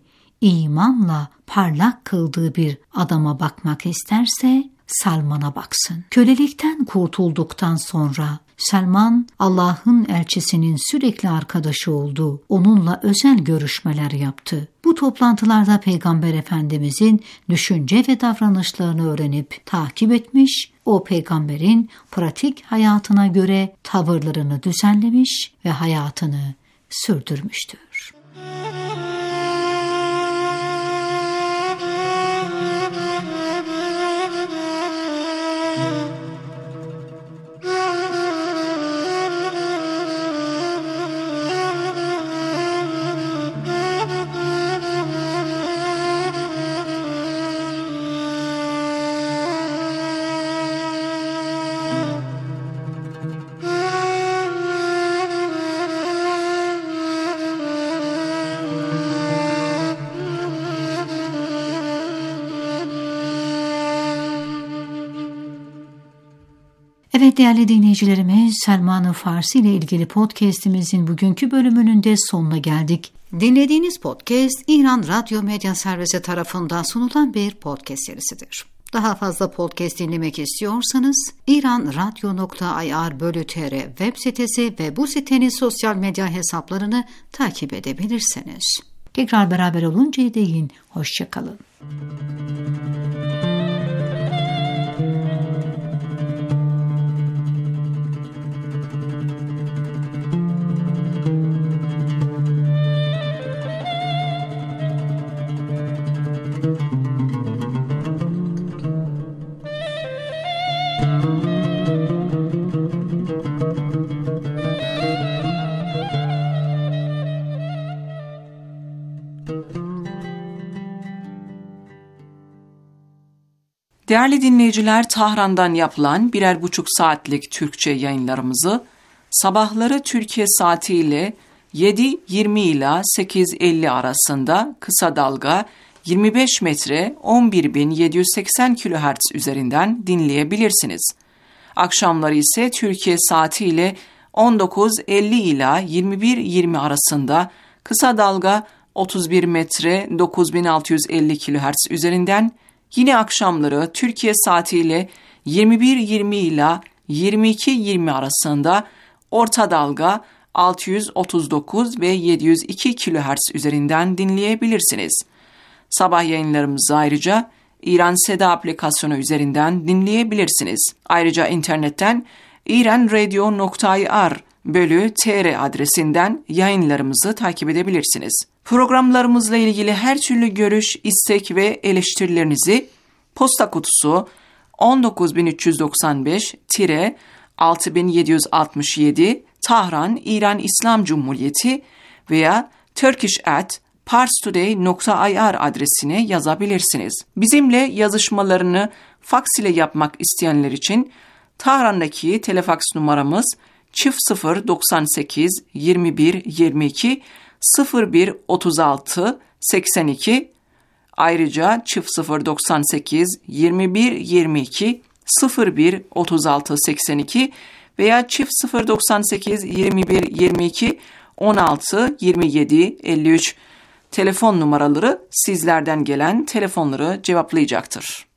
imanla parlak kıldığı bir adama bakmak isterse Selman'a baksın. Kölelikten kurtulduktan sonra Selman Allah'ın elçisinin sürekli arkadaşı oldu. Onunla özel görüşmeler yaptı. Bu toplantılarda Peygamber Efendimizin düşünce ve davranışlarını öğrenip takip etmiş, o peygamberin pratik hayatına göre tavırlarını düzenlemiş ve hayatını sürdürmüştür. Evet değerli dinleyicilerimiz, Selman-ı Farsi ile ilgili podcast'imizin bugünkü bölümünün de sonuna geldik. Dinlediğiniz podcast İran Radyo Medya Servisi tarafından sunulan bir podcast serisidir. Daha fazla podcast dinlemek istiyorsanız iranradyo.ir/tr web sitesi ve bu sitenin sosyal medya hesaplarını takip edebilirsiniz. Tekrar beraber oluncaya değin, hoşça kalın. Değerli dinleyiciler, Tahran'dan yapılan 1,5 saatlik Türkçe yayınlarımızı sabahları Türkiye saatiyle 7:20 ila 8:50 arasında kısa dalga 25 metre 11.780 kHz üzerinden dinleyebilirsiniz. Akşamları ise Türkiye saatiyle 19:50 ila 21:20 arasında kısa dalga 31 metre 9650 kHz üzerinden, yine akşamları Türkiye saatiyle 21:20 ila 22:20 arasında orta dalga 639 ve 702 kHz üzerinden dinleyebilirsiniz. Sabah yayınlarımızı ayrıca İran Seda aplikasyonu üzerinden dinleyebilirsiniz. Ayrıca internetten iranradio.ir/tr adresinden yayınlarımızı takip edebilirsiniz. Programlarımızla ilgili her türlü görüş, istek ve eleştirilerinizi posta kutusu 19395-6767 Tahran, İran İslam Cumhuriyeti veya turkish@parstoday.ir adresine yazabilirsiniz. Bizimle yazışmalarını faks ile yapmak isteyenler için Tahran'daki telefaks numaramız 0098 21 22 01 36 82. Ayrıca 0098 21 22 01 36 82 veya 0098 21 22 16 27 53 telefon numaraları sizlerden gelen telefonları cevaplayacaktır.